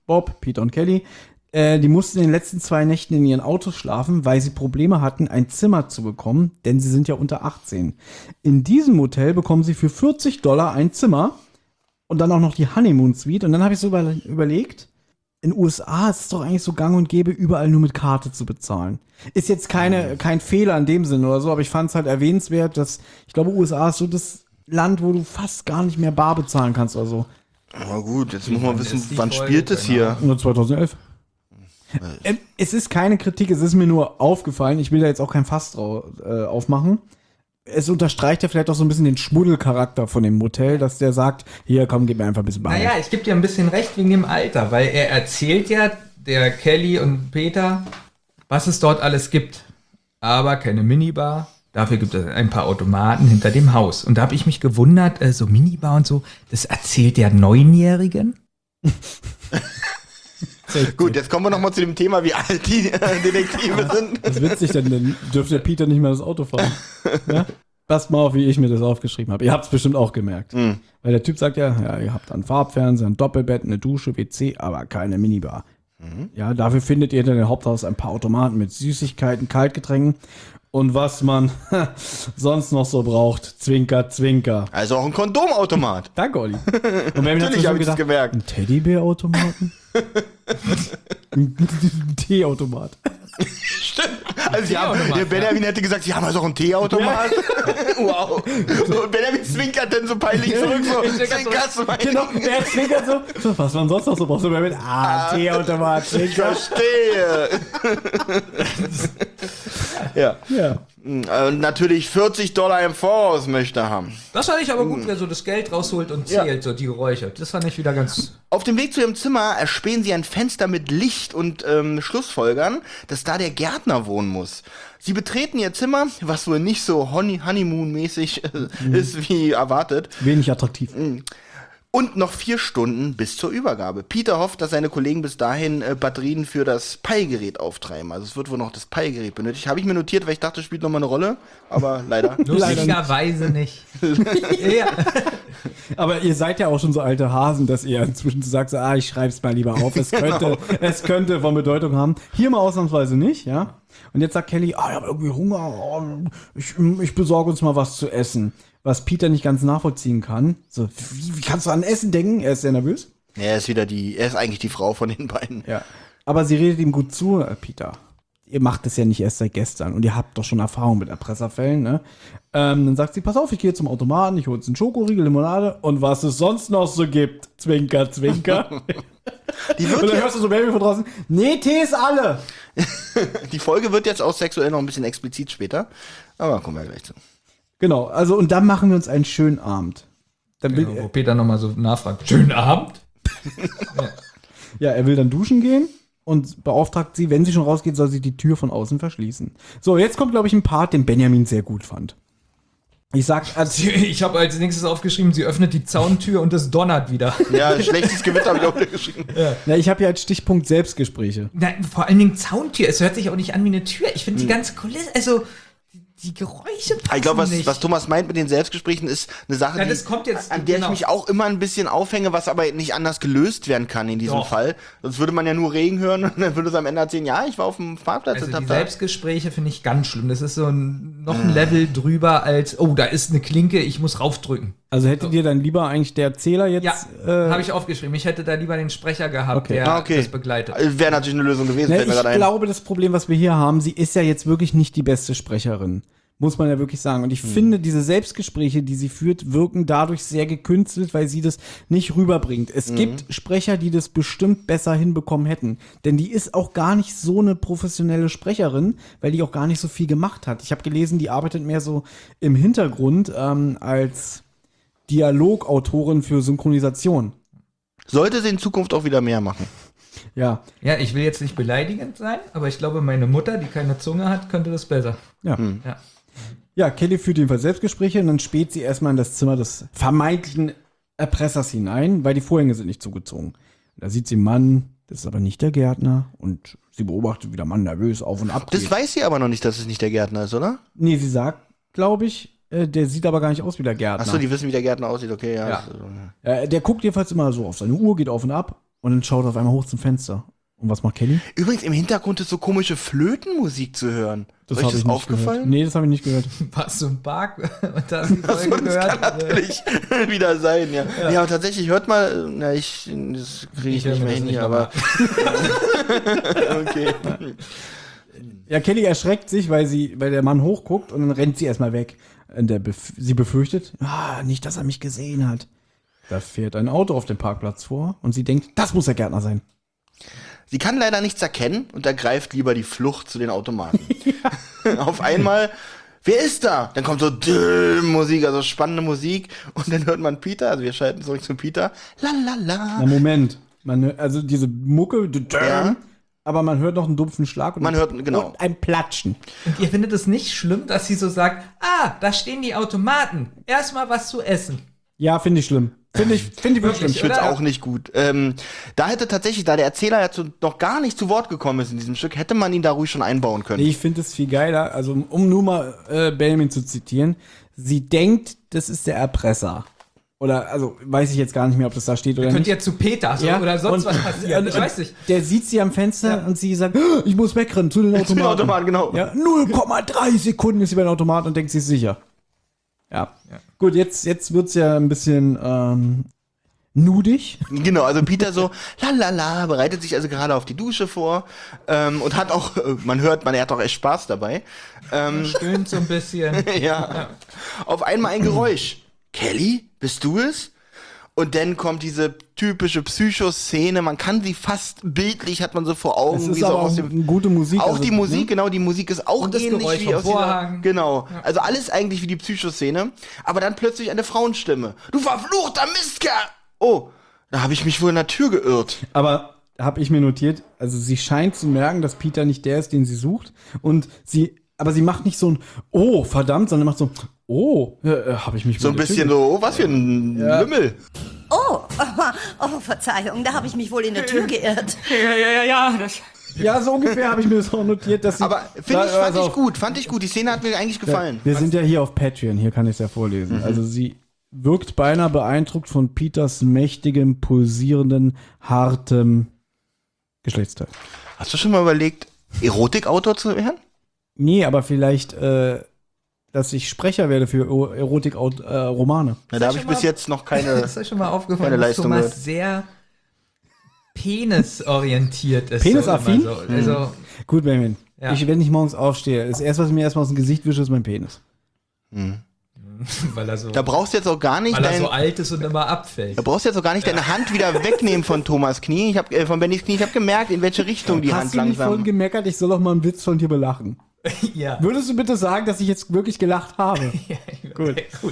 Speaker 1: Bob, Peter und Kelly, äh, die mussten in den letzten zwei Nächten in ihren Autos schlafen, weil sie Probleme hatten, ein Zimmer zu bekommen, denn sie sind ja unter achtzehn. In diesem Hotel bekommen sie für vierzig Dollar ein Zimmer und dann auch noch die Honeymoon Suite. Und dann habe ich so über, überlegt, in den U S A ist es doch eigentlich so gang und gäbe, überall nur mit Karte zu bezahlen. Ist jetzt keine, kein Fehler in dem Sinne oder so, aber ich fand es halt erwähnenswert, dass, ich glaube, U S A ist so das Land, wo du fast gar nicht mehr bar bezahlen kannst oder so.
Speaker 3: Aber gut, jetzt muss man wissen, wann spielt es hier?
Speaker 1: Nur zweitausendelf. Ähm, es ist keine Kritik, es ist mir nur aufgefallen. Ich will da jetzt auch kein Fass drauf, äh, aufmachen. Es unterstreicht ja vielleicht auch so ein bisschen den Schmuddelcharakter von dem Motel, dass der sagt, hier, komm, gib mir einfach ein bisschen Bar.
Speaker 2: Naja, ich gebe dir ein bisschen recht wegen dem Alter, weil er erzählt ja, der Kelly und Peter, was es dort alles gibt. Aber keine Minibar. Dafür gibt es ein paar Automaten hinter dem Haus. Und da habe ich mich gewundert, äh, so Minibar und so, das erzählt der Neunjährigen?
Speaker 3: Gut, jetzt kommen wir nochmal zu dem Thema, wie alt die äh, Detektive sind.
Speaker 1: Das ist witzig, denn dann dürfte Peter nicht mehr das Auto fahren. Ja? Passt mal auf, wie ich mir das aufgeschrieben habe. Ihr habt es bestimmt auch gemerkt. Mhm. Weil der Typ sagt ja, ja, ihr habt einen Farbfernseher, ein Doppelbett, eine Dusche, W C, aber keine Minibar. Mhm. Ja, dafür findet ihr in dem Haupthaus ein paar Automaten mit Süßigkeiten, Kaltgetränken und was man sonst noch so braucht. Zwinker, zwinker.
Speaker 3: Also auch ein Kondomautomat.
Speaker 1: Danke, Olli. Und
Speaker 3: natürlich habe ich das gemerkt.
Speaker 1: Ein Teddybär-Automaten? Ein Teeautomat.
Speaker 3: Stimmt. Also sie haben, der Benjamin hätte gesagt, sie haben also auch einen Teeautomat. Ja. Wow. Und Benjamin zwinkert dann so peinlich zurück. So, zwinkerst du mein
Speaker 1: Genau, der zwinkert so. so. Was man sonst noch so braucht. So mit, ah, ah, Teeautomat.
Speaker 3: Ich verstehe. Ja. Ja. Und natürlich vierzig Dollar im Voraus möchte er haben.
Speaker 2: Das fand ich aber gut, wer so das Geld rausholt und zählt, ja. so die Geräusche. Das fand ich wieder ganz...
Speaker 3: Auf dem Weg zu ihrem Zimmer erspähen sie ein Fenster mit Licht und ähm, schlussfolgern, dass da der Gärtner wohnen muss. Sie betreten ihr Zimmer, was wohl nicht so Honey- Honeymoon-mäßig äh, mhm. ist wie erwartet.
Speaker 1: Wenig attraktiv.
Speaker 3: Mhm. Und noch vier Stunden bis zur Übergabe. Peter hofft, dass seine Kollegen bis dahin äh, Batterien für das Peilgerät auftreiben. Also es wird wohl noch das Peilgerät benötigt. Habe ich mir notiert, weil ich dachte, es spielt nochmal eine Rolle. Aber leider.
Speaker 2: Lustigerweise nicht. Ja.
Speaker 1: Aber ihr seid ja auch schon so alte Hasen, dass ihr inzwischen sagt, so, ah, ich schreib's mal lieber auf. Es könnte, genau. es könnte von Bedeutung haben. Hier mal ausnahmsweise nicht, ja. Und jetzt sagt Kelly, ah, ich habe irgendwie Hunger. Oh, ich, ich besorge uns mal was zu essen. Was Peter nicht ganz nachvollziehen kann. So, wie, wie kannst du an Essen denken? Er ist sehr nervös.
Speaker 3: Er ist wieder die, er ist eigentlich die Frau von den beiden.
Speaker 1: Ja. Aber sie redet ihm gut zu, Peter. Ihr macht es ja nicht erst seit gestern und ihr habt doch schon Erfahrung mit Erpresserfällen, ne? Ähm, dann sagt sie, pass auf, ich gehe zum Automaten, ich hole jetzt einen Schokoriegel, Limonade und was es sonst noch so gibt. Zwinker, zwinker. Die wird und dann hörst du so Baby von draußen, nee, Tee ist alle.
Speaker 3: Die Folge wird jetzt auch sexuell noch ein bisschen explizit später, aber kommen wir gleich zu.
Speaker 1: Genau, also und dann machen wir uns einen schönen Abend. Dann will
Speaker 2: genau, wo Peter nochmal so nachfragt, schönen Abend?
Speaker 1: ja. ja, er will dann duschen gehen und beauftragt sie, wenn sie schon rausgeht, soll sie die Tür von außen verschließen. So, jetzt kommt, glaube ich, ein Part, den Benjamin sehr gut fand. Ich sag, also
Speaker 2: ich habe als nächstes aufgeschrieben, sie öffnet die Zauntür und es donnert wieder.
Speaker 3: Ja, schlechtes Gewitter habe ich auch wieder geschrieben.
Speaker 1: Ja. Na, ich habe ja als Stichpunkt Selbstgespräche.
Speaker 2: Na, vor allen Dingen Zauntür, es hört sich auch nicht an wie eine Tür. Ich finde hm. die ganze Kulisse, also die Geräusche passen
Speaker 3: Ich glaube, was,
Speaker 2: nicht.
Speaker 3: was Thomas meint mit den Selbstgesprächen, ist eine Sache,
Speaker 2: ja,
Speaker 3: die,
Speaker 2: das kommt jetzt,
Speaker 3: an der
Speaker 2: genau.
Speaker 3: ich mich auch immer ein bisschen aufhänge, was aber nicht anders gelöst werden kann in diesem
Speaker 2: Doch.
Speaker 3: Fall. Sonst würde man ja nur Regen hören und dann würde es am Ende erzählen, ja, ich war auf dem Parkplatz.
Speaker 2: Also
Speaker 3: und
Speaker 2: die
Speaker 3: hab
Speaker 2: Selbstgespräche finde ich ganz schlimm. Das ist so ein, noch ein Level drüber als, oh, da ist eine Klinke, ich muss raufdrücken.
Speaker 1: Also hättet so. ihr dann lieber eigentlich der Erzähler jetzt?
Speaker 2: Ja,
Speaker 1: äh,
Speaker 2: habe ich aufgeschrieben. Ich hätte da lieber den Sprecher gehabt,
Speaker 1: okay.
Speaker 2: der
Speaker 3: ah, okay.
Speaker 2: das begleitet.
Speaker 3: Wäre natürlich eine Lösung gewesen.
Speaker 1: Ne, ich glaube, das Problem, was wir hier haben, sie ist ja jetzt wirklich nicht die beste Sprecherin. Muss man ja wirklich sagen. Und ich hm. finde, diese Selbstgespräche, die sie führt, wirken dadurch sehr gekünstelt, weil sie das nicht rüberbringt. Es mhm. gibt Sprecher, die das bestimmt besser hinbekommen hätten. Denn die ist auch gar nicht so eine professionelle Sprecherin, weil die auch gar nicht so viel gemacht hat. Ich habe gelesen, die arbeitet mehr so im Hintergrund ähm, als Dialogautorin für Synchronisation.
Speaker 3: Sollte sie in Zukunft auch wieder mehr machen.
Speaker 1: Ja.
Speaker 2: Ja, ich will jetzt nicht beleidigend sein, aber ich glaube, meine Mutter, die keine Zunge hat, könnte das besser.
Speaker 1: Ja. Hm. ja. Ja, Kelly führt jedenfalls Selbstgespräche und dann späht sie erstmal in das Zimmer des vermeintlichen Erpressers hinein, weil die Vorhänge sind nicht zugezogen. Da sieht sie einen Mann, das ist aber nicht der Gärtner und sie beobachtet, wie der Mann nervös auf und ab geht.
Speaker 3: Das weiß sie aber noch nicht, dass es nicht der Gärtner ist, oder?
Speaker 1: Nee, sie sagt, glaube ich, äh, der sieht aber gar nicht aus wie der Gärtner.
Speaker 3: Achso, die wissen, wie der Gärtner aussieht, okay, ja.
Speaker 1: ja. ja der guckt jedenfalls immer so auf seine Uhr, geht auf und ab und dann schaut er auf einmal hoch zum Fenster. Und was macht Kelly?
Speaker 3: Übrigens, im Hintergrund ist so komische Flötenmusik zu hören.
Speaker 1: Das
Speaker 3: Ist euch
Speaker 1: habe
Speaker 3: das
Speaker 1: ich nicht
Speaker 3: aufgefallen?
Speaker 1: gehört. Nee, das habe ich nicht gehört.
Speaker 2: Warst du im Park und da hast du die
Speaker 3: Das
Speaker 2: Folge gehört?
Speaker 3: kann natürlich wieder sein, ja. Ja, ja, aber tatsächlich, hört mal, na, ich, das kriege ich,
Speaker 2: Ich
Speaker 3: nicht
Speaker 2: höre
Speaker 3: mehr
Speaker 2: mir
Speaker 3: hin
Speaker 2: das
Speaker 3: hier,
Speaker 2: nicht
Speaker 3: aber. Okay.
Speaker 1: Ja, Kelly erschreckt sich, weil sie, weil der Mann hochguckt und dann rennt sie erstmal weg. Und der bef- sie befürchtet, ah, nicht, dass er mich gesehen hat. Da fährt ein Auto auf dem Parkplatz vor und sie denkt, das muss der Gärtner sein.
Speaker 3: Sie kann leider nichts erkennen und ergreift lieber die Flucht zu den Automaten. Ja. Auf einmal, wer ist da? Dann kommt so Dö- Musik, also spannende Musik. Und dann hört man Peter, also wir schalten zurück zu Peter. La la la.
Speaker 1: Na, Moment. Man, hört- also diese Mucke,
Speaker 3: Ja.
Speaker 1: aber man hört noch einen dumpfen Schlag und,
Speaker 3: Man hört, genau.
Speaker 1: und ein Platschen.
Speaker 2: Und ihr findet es nicht schlimm, dass sie so sagt, ah, da stehen die Automaten. Erstmal was zu essen.
Speaker 1: Ja, finde ich schlimm. Finde ich, finde ich wirklich
Speaker 2: Wirklich,
Speaker 3: Ich
Speaker 1: schlimm.
Speaker 3: finde es
Speaker 2: oder?
Speaker 3: auch nicht gut. Ähm, da hätte tatsächlich, da der Erzähler ja zu, noch gar nicht zu Wort gekommen ist in diesem Stück, hätte man ihn da ruhig schon einbauen können.
Speaker 1: Ich finde es viel geiler, also um nur mal äh, Benjamin zu zitieren, sie denkt, das ist der Erpresser. Oder, also, weiß ich jetzt gar nicht mehr, ob das da steht oder
Speaker 2: Könnt
Speaker 1: nicht.
Speaker 2: ihr zu Peter so,
Speaker 1: Ja,
Speaker 2: oder sonst
Speaker 1: und-
Speaker 2: was passieren.
Speaker 1: und-
Speaker 2: Ich weiß nicht.
Speaker 1: Der sieht sie am Fenster
Speaker 2: Ja.
Speaker 1: und sie sagt, "Oh, ich muss wegrennen zu den Automaten.
Speaker 3: Zu den Automaten, genau.
Speaker 1: Ja, null Komma drei Sekunden ist sie bei den Automaten und denkt, sie ist sicher. Ja.
Speaker 2: Ja.
Speaker 1: Gut, jetzt, jetzt wird's ja ein bisschen ähm, nudig.
Speaker 3: Genau, also Peter so, la la la, bereitet sich also gerade auf die Dusche vor ähm, und hat auch, äh, man hört, man er hat auch echt Spaß dabei. Ähm,
Speaker 2: Stöhnt so ein bisschen.
Speaker 3: ja. Auf einmal ein Geräusch. Kelly, bist du es? Und dann kommt diese typische Psycho-Szene, man kann sie fast bildlich, hat man so vor Augen.
Speaker 1: Es ist
Speaker 3: wie so
Speaker 1: aber
Speaker 3: aus
Speaker 1: auch
Speaker 3: dem,
Speaker 1: eine gute Musik.
Speaker 3: Auch
Speaker 1: also,
Speaker 3: die Musik,
Speaker 1: ne?
Speaker 3: genau, die Musik ist auch
Speaker 2: Und das
Speaker 3: ähnlich
Speaker 2: Geräusch
Speaker 3: wie
Speaker 2: vom
Speaker 3: aus dieser,
Speaker 2: Vorhang.
Speaker 3: genau. Also alles eigentlich wie die Psycho-Szene, aber dann plötzlich eine Frauenstimme. Du verfluchter Mistkerl! Oh, da habe ich mich wohl in der Tür geirrt.
Speaker 1: Aber habe ich mir notiert, also sie scheint zu merken, dass Peter nicht der ist, den sie sucht. Und sie, aber sie macht nicht so ein Oh, verdammt, sondern macht so, oh, äh, habe ich mich
Speaker 3: So ein
Speaker 1: wohl in der Tür
Speaker 3: bisschen so, oh, was für ein
Speaker 1: Ja.
Speaker 3: Lümmel.
Speaker 5: Oh, oh, Verzeihung, da habe ich mich wohl in der Tür geirrt.
Speaker 2: Ja, ja, ja, ja. Das
Speaker 1: Ja, so ungefähr habe ich mir das auch notiert, dass sie.
Speaker 3: Aber finde ich,
Speaker 1: Da-
Speaker 3: fand
Speaker 1: also
Speaker 3: ich gut, fand ich gut. Die Szene hat mir eigentlich gefallen.
Speaker 1: Wir sind ja hier auf Patreon, hier kann ich es ja vorlesen. Also sie wirkt beinahe beeindruckt von Peters mächtigem, pulsierenden, hartem Geschlechtsteil.
Speaker 3: Hast du schon mal überlegt, Erotikautor zu werden?
Speaker 1: Nee, aber vielleicht, äh, dass ich Sprecher werde für Erotik-Romane.
Speaker 3: Na, da habe
Speaker 2: schon
Speaker 3: ich bis
Speaker 2: mal-
Speaker 3: jetzt noch keine.
Speaker 2: ist euch schon mal aufgefallen,
Speaker 3: Keine
Speaker 2: dass
Speaker 3: Leistung
Speaker 2: Thomas
Speaker 3: gehört.
Speaker 2: sehr penisorientiert ist.
Speaker 1: Penisaffin?
Speaker 2: So, immer so. Also,
Speaker 1: Gut, Benjamin.
Speaker 2: Ja.
Speaker 1: Ich, wenn ich morgens aufstehe, das erste, was mir erstmal aus dem Gesicht wische, ist mein Penis.
Speaker 2: weil er so,
Speaker 3: Da brauchst du jetzt auch gar nicht
Speaker 2: weil er
Speaker 3: dein,
Speaker 2: so alt ist und immer abfällt.
Speaker 3: da brauchst du jetzt auch gar nicht deine Hand wieder wegnehmen von Thomas Knie. Ich habe äh, von Bennys Knie. Ich habe gemerkt, in welche Richtung die Hand
Speaker 1: Hast du nicht vorhin
Speaker 3: langsam.
Speaker 1: gemeckert, ich soll doch mal einen Witz von dir belachen?
Speaker 2: Ja.
Speaker 1: Würdest du bitte sagen, dass ich jetzt wirklich gelacht habe?
Speaker 2: Gut. Gut.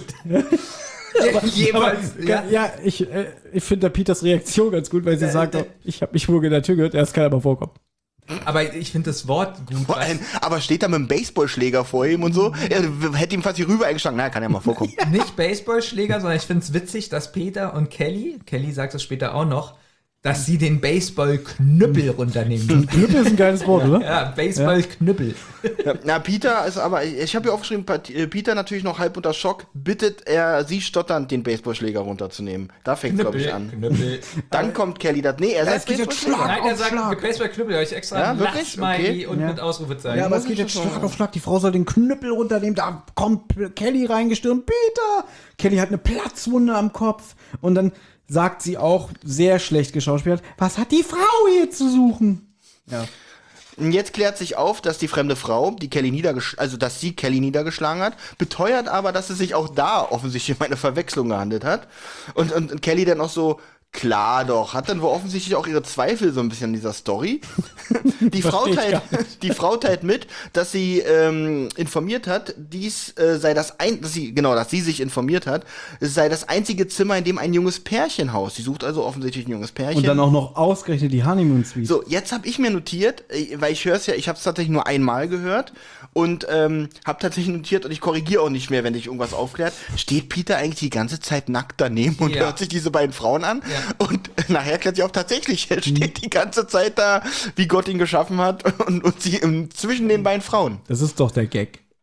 Speaker 2: Jeweils.
Speaker 1: Ja, ja ich, äh, ich finde da Peters Reaktion ganz gut, weil sie sagt,
Speaker 2: äh,
Speaker 1: oh, ich habe mich wohl in der Tür gehört, das kann aber vorkommen.
Speaker 2: Aber ich finde das Wort gut.
Speaker 3: Vor allem, aber steht da mit einem Baseballschläger vor ihm und so. Er hätte ihm fast hier rüber eingeschlagen. Na, kann ja mal vorkommen.
Speaker 2: Nicht Baseballschläger, sondern ich finde es witzig, dass Peter und Kelly, Kelly sagt es später auch noch, dass sie den Baseballknüppel runternehmen.
Speaker 1: Knüppel ist ein geiles Wort, oder?
Speaker 2: Ja, Baseballknüppel.
Speaker 3: Ja, na, Peter ist aber, ich habe hier aufgeschrieben, Pat- äh, Peter natürlich noch halb unter Schock, bittet er sie stotternd, den Baseballschläger runterzunehmen. Da fängt es, glaube ich, an.
Speaker 2: Knüppel.
Speaker 3: Dann kommt Kelly, das, nee, er sagt
Speaker 1: es geht jetzt
Speaker 3: Baseballschläger.
Speaker 1: Schlag.
Speaker 2: Nein, er
Speaker 1: auf
Speaker 2: sagt
Speaker 1: Schlag.
Speaker 2: Baseballknüppel, habe ich extra
Speaker 3: Ja,
Speaker 2: ein
Speaker 3: wirklich?
Speaker 2: Lachsmiley
Speaker 3: Okay.
Speaker 2: und
Speaker 1: Ja.
Speaker 2: mit Ausrufezeichen.
Speaker 1: Ja, aber
Speaker 3: muss
Speaker 1: es geht
Speaker 3: ich
Speaker 1: jetzt
Speaker 3: schon
Speaker 1: Schlag
Speaker 3: sagen.
Speaker 1: auf Schlag. Die Frau soll den Knüppel runternehmen. Da kommt Kelly reingestürmt. Peter! Kelly hat eine Platzwunde am Kopf. Und dann sagt sie auch, sehr schlecht geschauspielert, was hat die Frau hier zu suchen? Ja.
Speaker 3: Und jetzt klärt sich auf, dass die fremde Frau, die Kelly niedergesch also dass sie Kelly niedergeschlagen hat, beteuert aber, dass es sich auch da offensichtlich um eine Verwechslung gehandelt hat. Und, und, und Kelly dann auch so, klar doch, hat dann wohl offensichtlich auch ihre Zweifel so ein bisschen in dieser Story. Die Frau,
Speaker 1: Versteh ich
Speaker 3: teilt,
Speaker 1: gar
Speaker 3: die Frau teilt mit, dass sie ähm, informiert hat, dies äh, sei das ein, dass sie, genau, dass sie sich informiert hat, es sei das einzige Zimmer, in dem ein junges Pärchen haust. Sie sucht also offensichtlich ein junges Pärchen.
Speaker 1: Und dann auch noch ausgerechnet die Honeymoon Suite.
Speaker 3: So, jetzt habe ich mir notiert, äh, weil ich höre es ja, ich habe es tatsächlich nur einmal gehört und ähm, habe tatsächlich notiert und ich korrigiere auch nicht mehr, wenn dich irgendwas aufklärt. Steht Peter eigentlich die ganze Zeit nackt daneben und
Speaker 2: Ja.
Speaker 3: hört sich diese beiden Frauen an?
Speaker 2: Ja.
Speaker 3: Und nachher klärt sich auch tatsächlich, er steht die ganze Zeit da, wie Gott ihn geschaffen hat und, und sie im, zwischen den beiden Frauen.
Speaker 1: Das ist doch der Gag.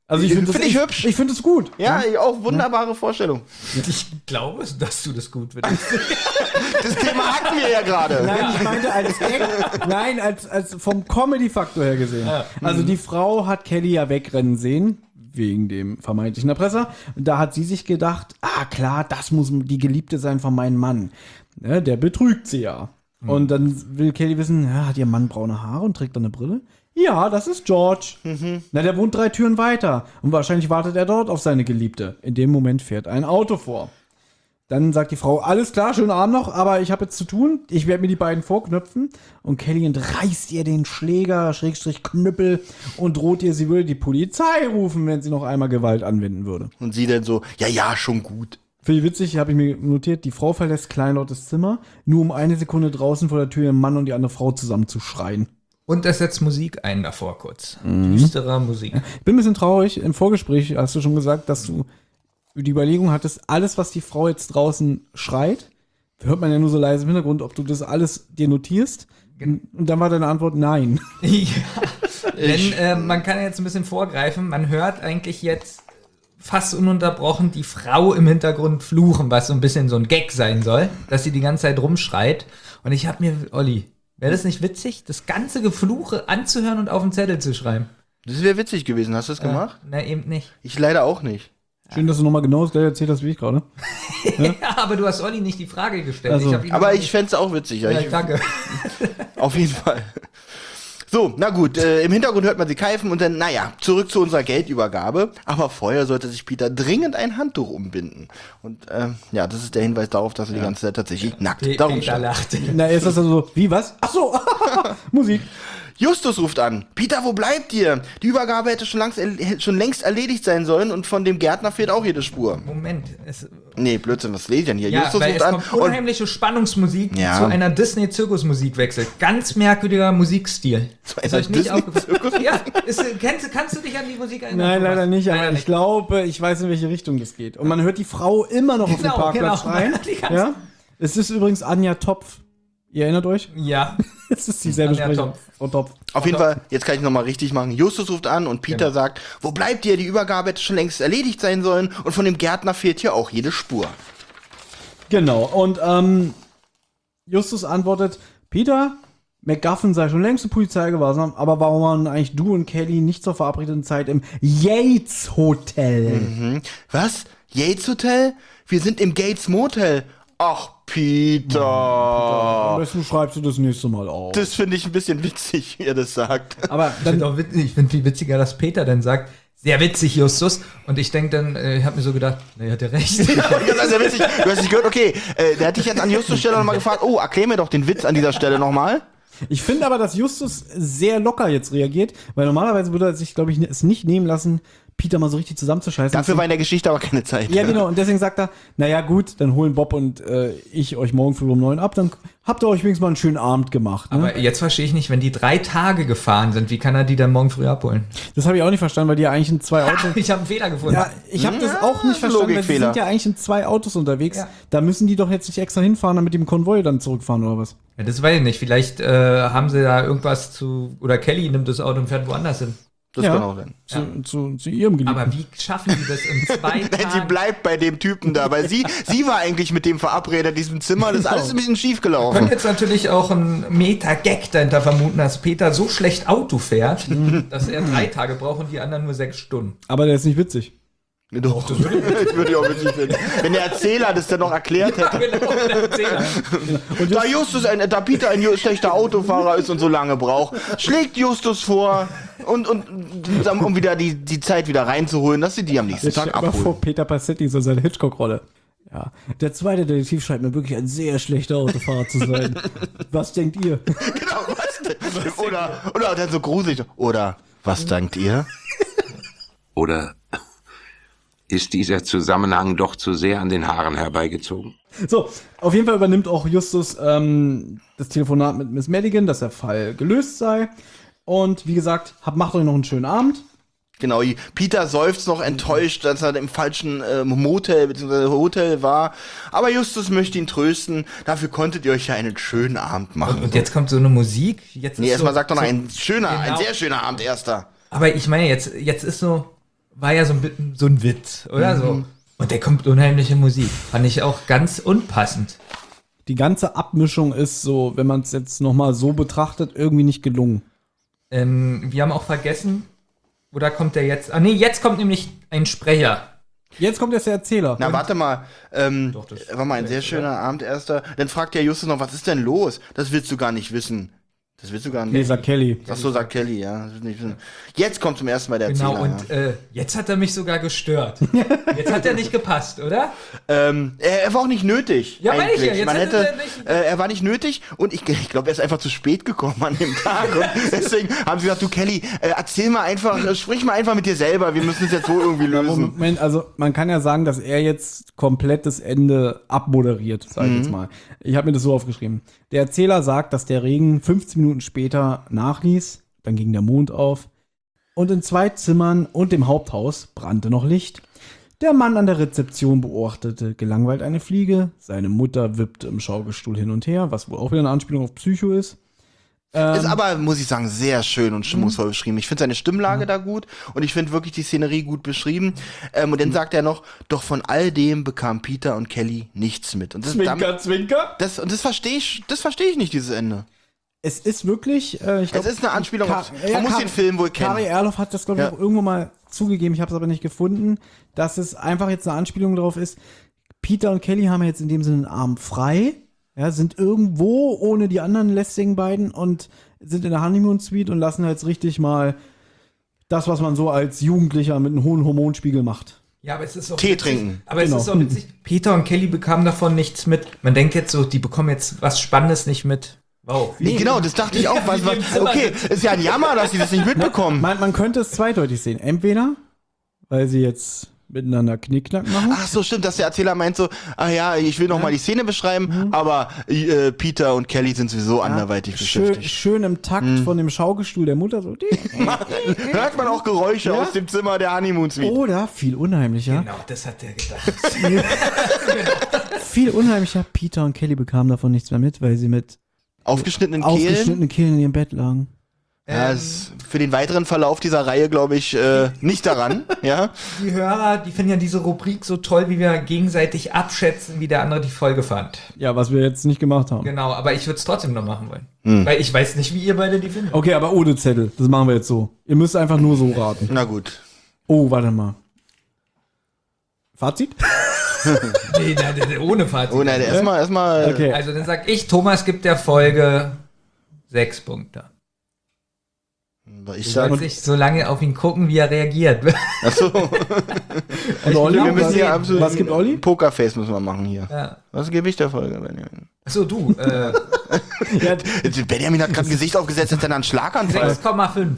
Speaker 1: Also ich finde
Speaker 3: Find
Speaker 1: das
Speaker 3: ich
Speaker 1: echt-
Speaker 3: hübsch.
Speaker 1: Ich finde es gut.
Speaker 3: Ja, auch wunderbare Vorstellung.
Speaker 2: Ich glaube, dass du das gut findest.
Speaker 3: Das Thema hatten wir ja gerade.
Speaker 1: Nein, ich meinte als Gag, nein, als, als vom Comedy-Faktor her gesehen. Also die Frau hat Kelly ja wegrennen sehen, wegen dem vermeintlichen Erpresser. Und da hat sie sich gedacht, ah klar, das muss die Geliebte sein von meinem Mann. Ja, der betrügt sie ja. Und dann will Kelly wissen, ja, hat ihr Mann braune Haare und trägt dann eine Brille? Ja, das ist George. Na, der wohnt drei Türen weiter. Und wahrscheinlich wartet er dort auf seine Geliebte. In dem Moment fährt ein Auto vor. Dann sagt die Frau, alles klar, schönen Abend noch, aber ich habe jetzt zu tun. Ich werde mir die beiden vorknöpfen. Und Kelly entreißt ihr den Schläger, Schrägstrich Knüppel und droht ihr, sie würde die Polizei rufen, wenn sie noch einmal Gewalt anwenden würde.
Speaker 3: Und sie dann so, ja, ja, schon gut.
Speaker 1: Finde ich witzig, habe ich mir notiert, die Frau verlässt kleinlautes Zimmer, nur um eine Sekunde draußen vor der Tür ihren Mann und die andere Frau zusammen zu schreien.
Speaker 2: Und es setzt Musik ein davor kurz. Düsterer Musik.
Speaker 1: Ich bin ein bisschen traurig. Im Vorgespräch hast du schon gesagt, dass du die Überlegung hattest, alles, was die Frau jetzt draußen schreit, hört man ja nur so leise im Hintergrund, ob du das alles dir notierst. Und dann war deine Antwort nein.
Speaker 2: Ja, denn äh, man kann jetzt ein bisschen vorgreifen. Man hört eigentlich jetzt fast ununterbrochen die Frau im Hintergrund fluchen, was so ein bisschen so ein Gag sein soll, dass sie die ganze Zeit rumschreit. Und ich habe mir, Olli, wäre das nicht witzig, das ganze Gefluche anzuhören und auf den Zettel zu schreiben?
Speaker 3: Das wäre witzig gewesen. Hast du das gemacht?
Speaker 2: Äh, na, eben nicht.
Speaker 3: Ich leider auch nicht.
Speaker 1: Schön, dass du nochmal genau das gleiche erzählt hast wie ich gerade.
Speaker 2: Ja, aber du hast Olli nicht die Frage gestellt.
Speaker 1: Also,
Speaker 2: ich hab ihn
Speaker 3: Aber
Speaker 2: noch
Speaker 3: ich
Speaker 2: nicht-
Speaker 3: fände es auch witzig. Ja,
Speaker 2: Ja,
Speaker 3: ich,
Speaker 2: danke.
Speaker 3: auf jeden Fall. So, na gut, äh, im Hintergrund hört man sie keifen und dann, naja, zurück zu unserer Geldübergabe. Aber vorher sollte sich Peter dringend ein Handtuch umbinden. Und ähm, ja, das ist der Hinweis darauf, dass er die ganze Zeit tatsächlich nackt
Speaker 2: Pe-
Speaker 3: darum
Speaker 2: Peter
Speaker 3: steht.
Speaker 2: lachte.
Speaker 1: Na, ist das also so, wie, was? Ach so, Musik.
Speaker 3: Justus ruft an. Peter, wo bleibt ihr? Die Übergabe hätte schon, langs, hätte schon längst erledigt sein sollen und von dem Gärtner fehlt auch jede Spur.
Speaker 2: Moment. Es,
Speaker 3: Nee, Blödsinn, was lese ich denn hier?
Speaker 2: ja,
Speaker 3: Justus
Speaker 2: weil
Speaker 3: ruft
Speaker 2: es
Speaker 3: an
Speaker 2: kommt
Speaker 3: und
Speaker 2: unheimliche Spannungsmusik, die
Speaker 3: Ja.
Speaker 2: zu einer Disney-Zirkusmusik wechselt. Ganz merkwürdiger Musikstil.
Speaker 3: Zu einer
Speaker 2: Ist euch nicht
Speaker 3: Disney-Zirkus-
Speaker 2: aufgefallen? Ja, ist, kennst, du- kannst du dich an die Musik erinnern?
Speaker 1: Nein, leider nicht, aber
Speaker 2: Leider
Speaker 1: ich glaube, ich weiß, in welche Richtung das geht. Und man hört die Frau immer noch auf dem
Speaker 2: Genau,
Speaker 1: Parkplatz
Speaker 2: genau.
Speaker 1: rein.
Speaker 2: Die ganze-
Speaker 1: Ja? Es ist übrigens Anja Topf. Ihr erinnert euch?
Speaker 2: Ja.
Speaker 1: Es ist dieselbe
Speaker 2: Anja
Speaker 1: Sprecherin.
Speaker 2: Topf.
Speaker 1: Frau Topf.
Speaker 3: auf jeden Fall, jetzt kann ich nochmal richtig machen. Justus ruft an und Peter
Speaker 2: Genau.
Speaker 3: sagt, wo bleibt ihr? Die Übergabe hätte schon längst erledigt sein sollen und von dem Gärtner fehlt hier auch jede Spur.
Speaker 1: Genau. Und ähm, Justus antwortet, Peter, McGuffin sei schon längst in Polizeigewahrsam, aber warum waren eigentlich du und Kelly nicht zur verabredeten Zeit im Yates Hotel?
Speaker 3: Was? Yates Hotel? Wir sind im Gates Motel. Ach, Peter.
Speaker 1: Am besten schreibst du das nächste Mal auf.
Speaker 3: Das finde ich ein bisschen witzig, wie er das sagt.
Speaker 1: aber
Speaker 2: Ich
Speaker 1: dann,
Speaker 2: finde auch witzig, ich finde viel witziger, dass Peter dann sagt, sehr witzig, Justus. Und ich denke dann, äh, ich habe mir so gedacht, nee, hat er recht.
Speaker 3: Das ist ja witzig. Du hast nicht gehört, okay, äh, der hat dich jetzt an Justus Stelle nochmal gefragt, oh, erklär mir doch den Witz an dieser Stelle nochmal.
Speaker 1: ich finde aber, dass Justus sehr locker jetzt reagiert, weil normalerweise würde er sich, glaube ich, es nicht nehmen lassen, Peter mal so richtig zusammenzuscheißen.
Speaker 3: Dafür war in der Geschichte aber keine Zeit.
Speaker 1: Ja, genau. Und deswegen sagt er, naja gut, dann holen Bob und äh, ich euch morgen früh um neun ab, dann habt ihr euch wenigstens mal einen schönen Abend gemacht. Ne?
Speaker 2: Aber jetzt verstehe ich nicht, wenn die drei Tage gefahren sind, wie kann er die dann morgen früh abholen?
Speaker 1: Das habe ich auch nicht verstanden, weil die ja eigentlich in zwei Autos...
Speaker 2: Ich habe einen Fehler gefunden.
Speaker 1: Ja, ich habe das
Speaker 3: Ja,
Speaker 1: auch nicht verstanden, weil sie
Speaker 3: Logikfehler.
Speaker 1: sind ja eigentlich in zwei Autos unterwegs.
Speaker 2: Ja.
Speaker 1: Da müssen die doch jetzt nicht extra hinfahren, damit die im Konvoi dann zurückfahren oder was?
Speaker 2: Ja, das weiß ich nicht. Vielleicht äh, haben sie da irgendwas zu. Oder Kelly nimmt das Auto und fährt woanders hin.
Speaker 3: Das
Speaker 1: Ja.
Speaker 3: kann auch sein.
Speaker 1: Zu, zu, zu ihrem Geliebten.
Speaker 2: Aber wie schaffen die das in zwei
Speaker 3: Nein, sie
Speaker 2: Tagen?
Speaker 3: bleibt bei dem Typen da, weil sie, sie war eigentlich mit dem verabredet in diesem Zimmer. Das ist alles ein bisschen schief
Speaker 2: Man
Speaker 3: gelaufen.
Speaker 2: kann jetzt natürlich auch einen Meta-Gag dahinter vermuten, dass Peter so schlecht Auto fährt, dass er drei Tage braucht und die anderen nur sechs Stunden.
Speaker 1: Aber der ist nicht witzig.
Speaker 3: Doch, das würde ich, würde ich auch witzig finden. Wenn der Erzähler das dann noch erklärt hätte.
Speaker 2: Genau, der Erzähler.
Speaker 3: Da Justus ein, da Peter ein ju- schlechter Autofahrer ist und so lange braucht, schlägt Justus vor und, und, und um wieder die, die Zeit wieder reinzuholen, dass sie die am nächsten
Speaker 1: Jetzt stell
Speaker 3: Tag
Speaker 1: dir mal vor,
Speaker 3: abholen.
Speaker 1: Peter Passetti, so seine Hitchcock-Rolle. Ja. Der zweite Detektiv scheint mir wirklich ein sehr schlechter Autofahrer zu sein. Was denkt ihr?
Speaker 3: Genau, was denn? Oder, oder dann so gruselig. Oder, was dankt ihr?
Speaker 6: Oder ist dieser Zusammenhang doch zu sehr an den Haaren herbeigezogen?
Speaker 1: So, auf jeden Fall übernimmt auch Justus ähm, das Telefonat mit Miss Madigan, dass der Fall gelöst sei. Und wie gesagt, habt, macht euch noch einen schönen Abend.
Speaker 3: Genau, Peter seufzt noch enttäuscht, dass er im falschen ähm, Motel bzw. Hotel war. Aber Justus möchte ihn trösten. Dafür konntet ihr euch ja einen schönen Abend machen.
Speaker 2: Und jetzt kommt so eine Musik. Jetzt
Speaker 3: Nee,
Speaker 2: ist
Speaker 3: erstmal
Speaker 2: so,
Speaker 3: sagt doch noch
Speaker 2: so,
Speaker 3: ein schöner, ein
Speaker 2: genau.
Speaker 3: sehr schöner Abend erster.
Speaker 2: Aber ich meine, jetzt, jetzt ist so, war ja so ein, so ein Witz, oder
Speaker 3: Mhm.
Speaker 2: so. Und der kommt unheimliche Musik. Fand ich auch ganz unpassend.
Speaker 1: Die ganze Abmischung ist so, wenn man es jetzt nochmal so betrachtet, irgendwie nicht gelungen.
Speaker 2: Ähm, wir haben auch vergessen, oder kommt der jetzt? Ah nee, jetzt kommt nämlich ein Sprecher.
Speaker 1: Jetzt kommt jetzt der Erzähler.
Speaker 3: Na, warte mal. Ähm,
Speaker 2: Doch, das
Speaker 3: war mal ein sehr schöner Abend, erster. Dann fragt der Justus noch, was ist denn los? Das willst du gar nicht wissen. Das willst du gar nicht
Speaker 1: Nee, sagt Kelly.
Speaker 3: Ach so, sagt Kelly, ja. Das ist nicht wissen. Jetzt kommt zum ersten Mal der
Speaker 2: Genau,
Speaker 3: Erzähler.
Speaker 2: und äh, jetzt hat er mich sogar gestört. Jetzt hat er nicht gepasst, oder?
Speaker 3: ja. ähm, er, er war auch nicht nötig.
Speaker 2: Ja, meine ich ja.
Speaker 3: eigentlich.
Speaker 2: Jetzt
Speaker 3: Man
Speaker 2: hätte
Speaker 3: hätte,
Speaker 2: er nicht-
Speaker 3: äh, er war nicht nötig und ich, ich glaube, er ist einfach zu spät gekommen an dem Tag. Und deswegen haben sie gesagt, du Kelly, äh, erzähl mal einfach, äh, sprich mal einfach mit dir selber. Wir müssen es jetzt so irgendwie lösen.
Speaker 1: Moment, also man kann ja sagen, dass er jetzt komplett das Ende abmoderiert, sag ich jetzt mal. Ich habe mir das so aufgeschrieben. Der Erzähler sagt, dass der Regen fünfzehn Minuten später nachließ, dann ging der Mond auf und in zwei Zimmern und dem Haupthaus brannte noch Licht. Der Mann an der Rezeption beobachtete gelangweilt eine Fliege, seine Mutter wippte im Schaukelstuhl hin und her, was wohl auch wieder eine Anspielung auf Psycho ist.
Speaker 3: Ist aber, muss ich sagen, sehr schön und stimmungsvoll beschrieben. Ich finde seine Stimmlage da gut und ich finde wirklich die Szenerie gut beschrieben. Ähm, und dann sagt er noch, doch von all dem bekam Peter und Kelly nichts mit. Und das, damit,
Speaker 1: Zwinker.
Speaker 3: das, und das verstehe ich, das verstehe ich nicht, dieses Ende.
Speaker 1: Es ist wirklich, äh, ich glaub,
Speaker 3: Es ist eine Anspielung
Speaker 1: Ka-
Speaker 3: auf,
Speaker 1: ja,
Speaker 3: man muss
Speaker 1: Ka-
Speaker 3: den Film wohl kennen.
Speaker 1: Kari Erloff hat das, glaube ich,
Speaker 3: Ja.
Speaker 1: auch irgendwo mal zugegeben, ich habe es aber nicht gefunden, dass es einfach jetzt eine Anspielung darauf ist, Peter und Kelly haben jetzt in dem Sinne einen Arm frei, ja, sind irgendwo ohne die anderen lästigen beiden und sind in der Honeymoon Suite und lassen jetzt richtig mal das, was man so als Jugendlicher mit einem hohen Hormonspiegel macht.
Speaker 2: Ja, aber es ist auch
Speaker 3: Tee
Speaker 2: witzig.
Speaker 3: trinken.
Speaker 2: Aber
Speaker 1: Genau.
Speaker 2: es ist auch witzig. Peter und Kelly bekamen davon nichts mit. Man denkt jetzt so, die bekommen jetzt was Spannendes nicht mit. Wow.
Speaker 3: Nee, genau, das dachte ich auch. Was, was, okay, ist ja ein Jammer, dass sie das nicht mitbekommen.
Speaker 1: Man, man könnte es zweideutig sehen. Entweder, weil sie jetzt miteinander Knickknack machen.
Speaker 3: Ach so, stimmt, dass der Erzähler meint so, ah ja, ich will noch mal die Szene beschreiben, aber äh, Peter und Kelly sind sowieso anderweitig
Speaker 1: schön,
Speaker 3: beschäftigt.
Speaker 1: schön im Takt von dem Schaukelstuhl der Mutter. So.
Speaker 3: Hört man auch Geräusche
Speaker 1: Ja?
Speaker 3: aus dem Zimmer der Honeymoon Suite.
Speaker 1: Oder, viel unheimlicher,
Speaker 2: Genau, das hat der gedacht.
Speaker 1: viel unheimlicher, Peter und Kelly bekamen davon nichts mehr mit, weil sie mit
Speaker 3: Aufgeschnittenen Kehlen.
Speaker 1: aufgeschnittenen Kehlen in ihrem Bett lagen.
Speaker 3: Ja, ist für den weiteren Verlauf dieser Reihe, glaube ich, äh, nicht daran. Ja.
Speaker 2: Die Hörer, die finden ja diese Rubrik so toll, wie wir gegenseitig abschätzen, wie der andere die Folge fand.
Speaker 1: Ja, was wir jetzt nicht gemacht haben.
Speaker 2: Genau, aber ich würde es trotzdem noch machen wollen.
Speaker 3: Hm.
Speaker 2: Weil ich weiß nicht, wie ihr beide die findet.
Speaker 1: Okay, aber ohne Zettel. Das machen wir jetzt so. Ihr müsst einfach nur so raten.
Speaker 3: Na gut.
Speaker 1: Oh, warte mal. Fazit?
Speaker 2: Nee, nein, nein, ohne Fazit.
Speaker 3: Oh nein, erstmal, erstmal.
Speaker 1: Okay.
Speaker 2: Also dann sag ich, Thomas gibt der Folge sechs Punkte.
Speaker 3: Ich
Speaker 2: Du
Speaker 3: sag,
Speaker 2: sollst nicht so lange auf ihn gucken, wie er reagiert.
Speaker 3: achso,
Speaker 1: Und Olli?
Speaker 3: wir müssen hier
Speaker 1: was,
Speaker 3: absolut
Speaker 1: was gibt Olli?
Speaker 3: Pokerface müssen wir machen hier.
Speaker 2: Ja.
Speaker 3: Was gebe ich der Folge, Benjamin?
Speaker 2: Achso, du, äh,
Speaker 1: Ja,
Speaker 3: Benjamin hat gerade ein Gesicht aufgesetzt, als er einen Schlaganfall.
Speaker 2: sechs Komma fünf.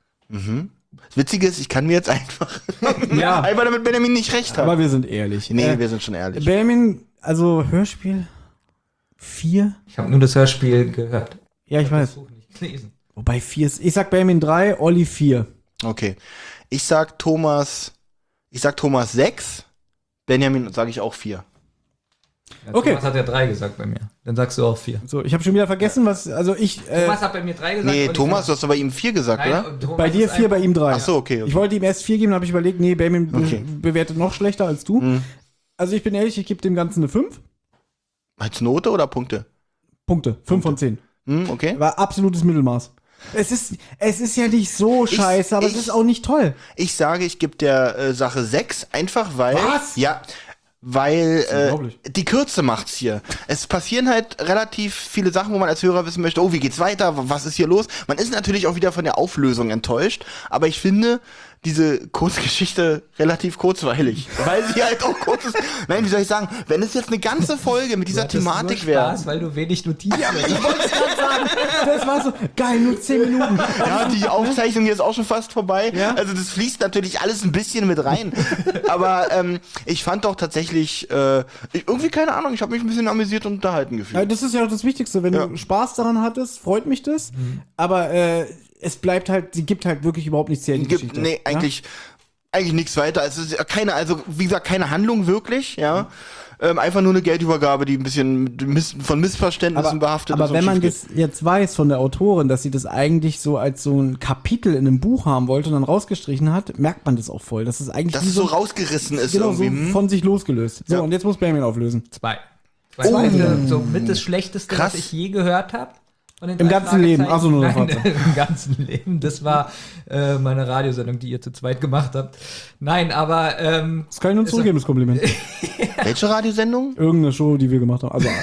Speaker 3: Das Witzige ist, ich kann mir jetzt einfach,
Speaker 1: ja,
Speaker 3: einfach damit Benjamin nicht recht hat.
Speaker 1: aber wir sind ehrlich.
Speaker 3: Nee,
Speaker 1: Äh,
Speaker 3: wir sind schon ehrlich.
Speaker 1: Benjamin, also Hörspiel vier?
Speaker 2: Ich habe nur das Hörspiel gehört.
Speaker 1: Ja, ich weiß.
Speaker 2: Das Buch nicht gelesen.
Speaker 1: Wobei vier ist. Ich sag Benjamin drei, Olli vier.
Speaker 3: Okay. Ich sag Thomas, ich sag Thomas sechs, Benjamin sage ich auch vier.
Speaker 2: Ja,
Speaker 1: Okay.
Speaker 2: Thomas hat ja drei gesagt bei mir. Dann sagst du auch vier.
Speaker 1: So, ich habe schon wieder vergessen, was. Also ich. Äh,
Speaker 2: Thomas hat bei mir drei gesagt.
Speaker 3: Nee,
Speaker 2: und ich
Speaker 3: Thomas,
Speaker 2: sag-
Speaker 3: du hast doch bei ihm vier gesagt,
Speaker 2: Nein,
Speaker 3: oder?
Speaker 2: und Thomas
Speaker 1: bei dir
Speaker 2: ist
Speaker 1: vier,
Speaker 2: einfach-
Speaker 1: bei ihm drei.
Speaker 3: Ach so, okay, okay.
Speaker 1: Ich wollte ihm erst vier geben, habe ich überlegt, nee, Benjamin be
Speaker 3: Okay.
Speaker 1: bewertet noch schlechter als du.
Speaker 3: Mhm.
Speaker 1: Also ich bin ehrlich, ich gebe dem Ganzen eine fünf.
Speaker 3: Als Note oder Punkte?
Speaker 1: Punkte. fünf von zehn.
Speaker 3: Hm, okay.
Speaker 1: War absolutes Mittelmaß. Es ist, es ist ja nicht so scheiße, aber
Speaker 3: ich-
Speaker 1: es ist auch nicht toll.
Speaker 3: Ich sage, ich gebe der äh, Sache sechs, einfach weil.
Speaker 1: Was?
Speaker 3: Ja. Weil äh,
Speaker 1: unglaublich.
Speaker 3: die Kürze macht's hier. Es passieren halt relativ viele Sachen, wo man als Hörer wissen möchte, oh, wie geht's weiter? Was ist hier los? Man ist natürlich auch wieder von der Auflösung enttäuscht, aber ich finde diese Kurzgeschichte relativ kurzweilig, weil sie halt auch kurz ist. Nein, wie soll ich sagen, wenn es jetzt eine ganze Folge mit dieser
Speaker 2: Du hattest
Speaker 3: Thematik
Speaker 2: nur
Speaker 3: wäre.
Speaker 2: Spaß, weil du wenig Notizen hast.
Speaker 1: Ich wollte es gerade sagen. Das war so geil, nur zehn Minuten.
Speaker 3: Ja, die Aufzeichnung hier ist auch schon fast vorbei.
Speaker 1: Ja?
Speaker 3: Also das fließt natürlich alles ein bisschen mit rein. Aber ähm, ich fand doch tatsächlich, äh, ich, irgendwie keine Ahnung, ich habe mich ein bisschen amüsiert und unterhalten
Speaker 1: Ja,
Speaker 3: gefühlt.
Speaker 1: das ist ja auch das Wichtigste. Wenn
Speaker 3: Ja.
Speaker 1: du Spaß daran hattest, freut mich das. Aber äh, es bleibt halt, sie gibt halt wirklich überhaupt nichts her in die
Speaker 3: Gibt,
Speaker 1: Geschichte.
Speaker 3: nee,
Speaker 1: Ja?
Speaker 3: eigentlich, eigentlich nichts weiter. Es ist keine, also wie gesagt, keine Handlung wirklich, ja. Ähm, einfach nur eine Geldübergabe, die ein bisschen miss- von Missverständnissen
Speaker 1: aber,
Speaker 3: behaftet
Speaker 1: aber
Speaker 3: ist.
Speaker 1: Aber wenn man das jetzt weiß von der Autorin, dass sie das eigentlich so als so ein Kapitel in einem Buch haben wollte und dann rausgestrichen hat, merkt man das auch voll. Dass es eigentlich
Speaker 3: Dass
Speaker 1: wie
Speaker 3: es so rausgerissen ist
Speaker 1: genau,
Speaker 3: irgendwie.
Speaker 1: so
Speaker 3: hm?
Speaker 1: von sich losgelöst. So,
Speaker 3: Ja.
Speaker 1: und jetzt muss Benjamin auflösen.
Speaker 2: Zwei. Zwei
Speaker 3: Oh.
Speaker 2: Punkte, so mit das Schlechteste,
Speaker 3: Krass.
Speaker 2: was ich je gehört habe.
Speaker 1: Im ganzen Leben. Ach so, nur noch
Speaker 2: Nein,
Speaker 1: Vater.
Speaker 2: im ganzen Leben. Das war äh, meine Radiosendung, die ihr zu zweit gemacht habt. Nein, aber ähm,
Speaker 1: Das kann ich nur zurückgeben, das Kompliment.
Speaker 3: Welche Radiosendung?
Speaker 1: Irgendeine Show, die wir gemacht haben. Also,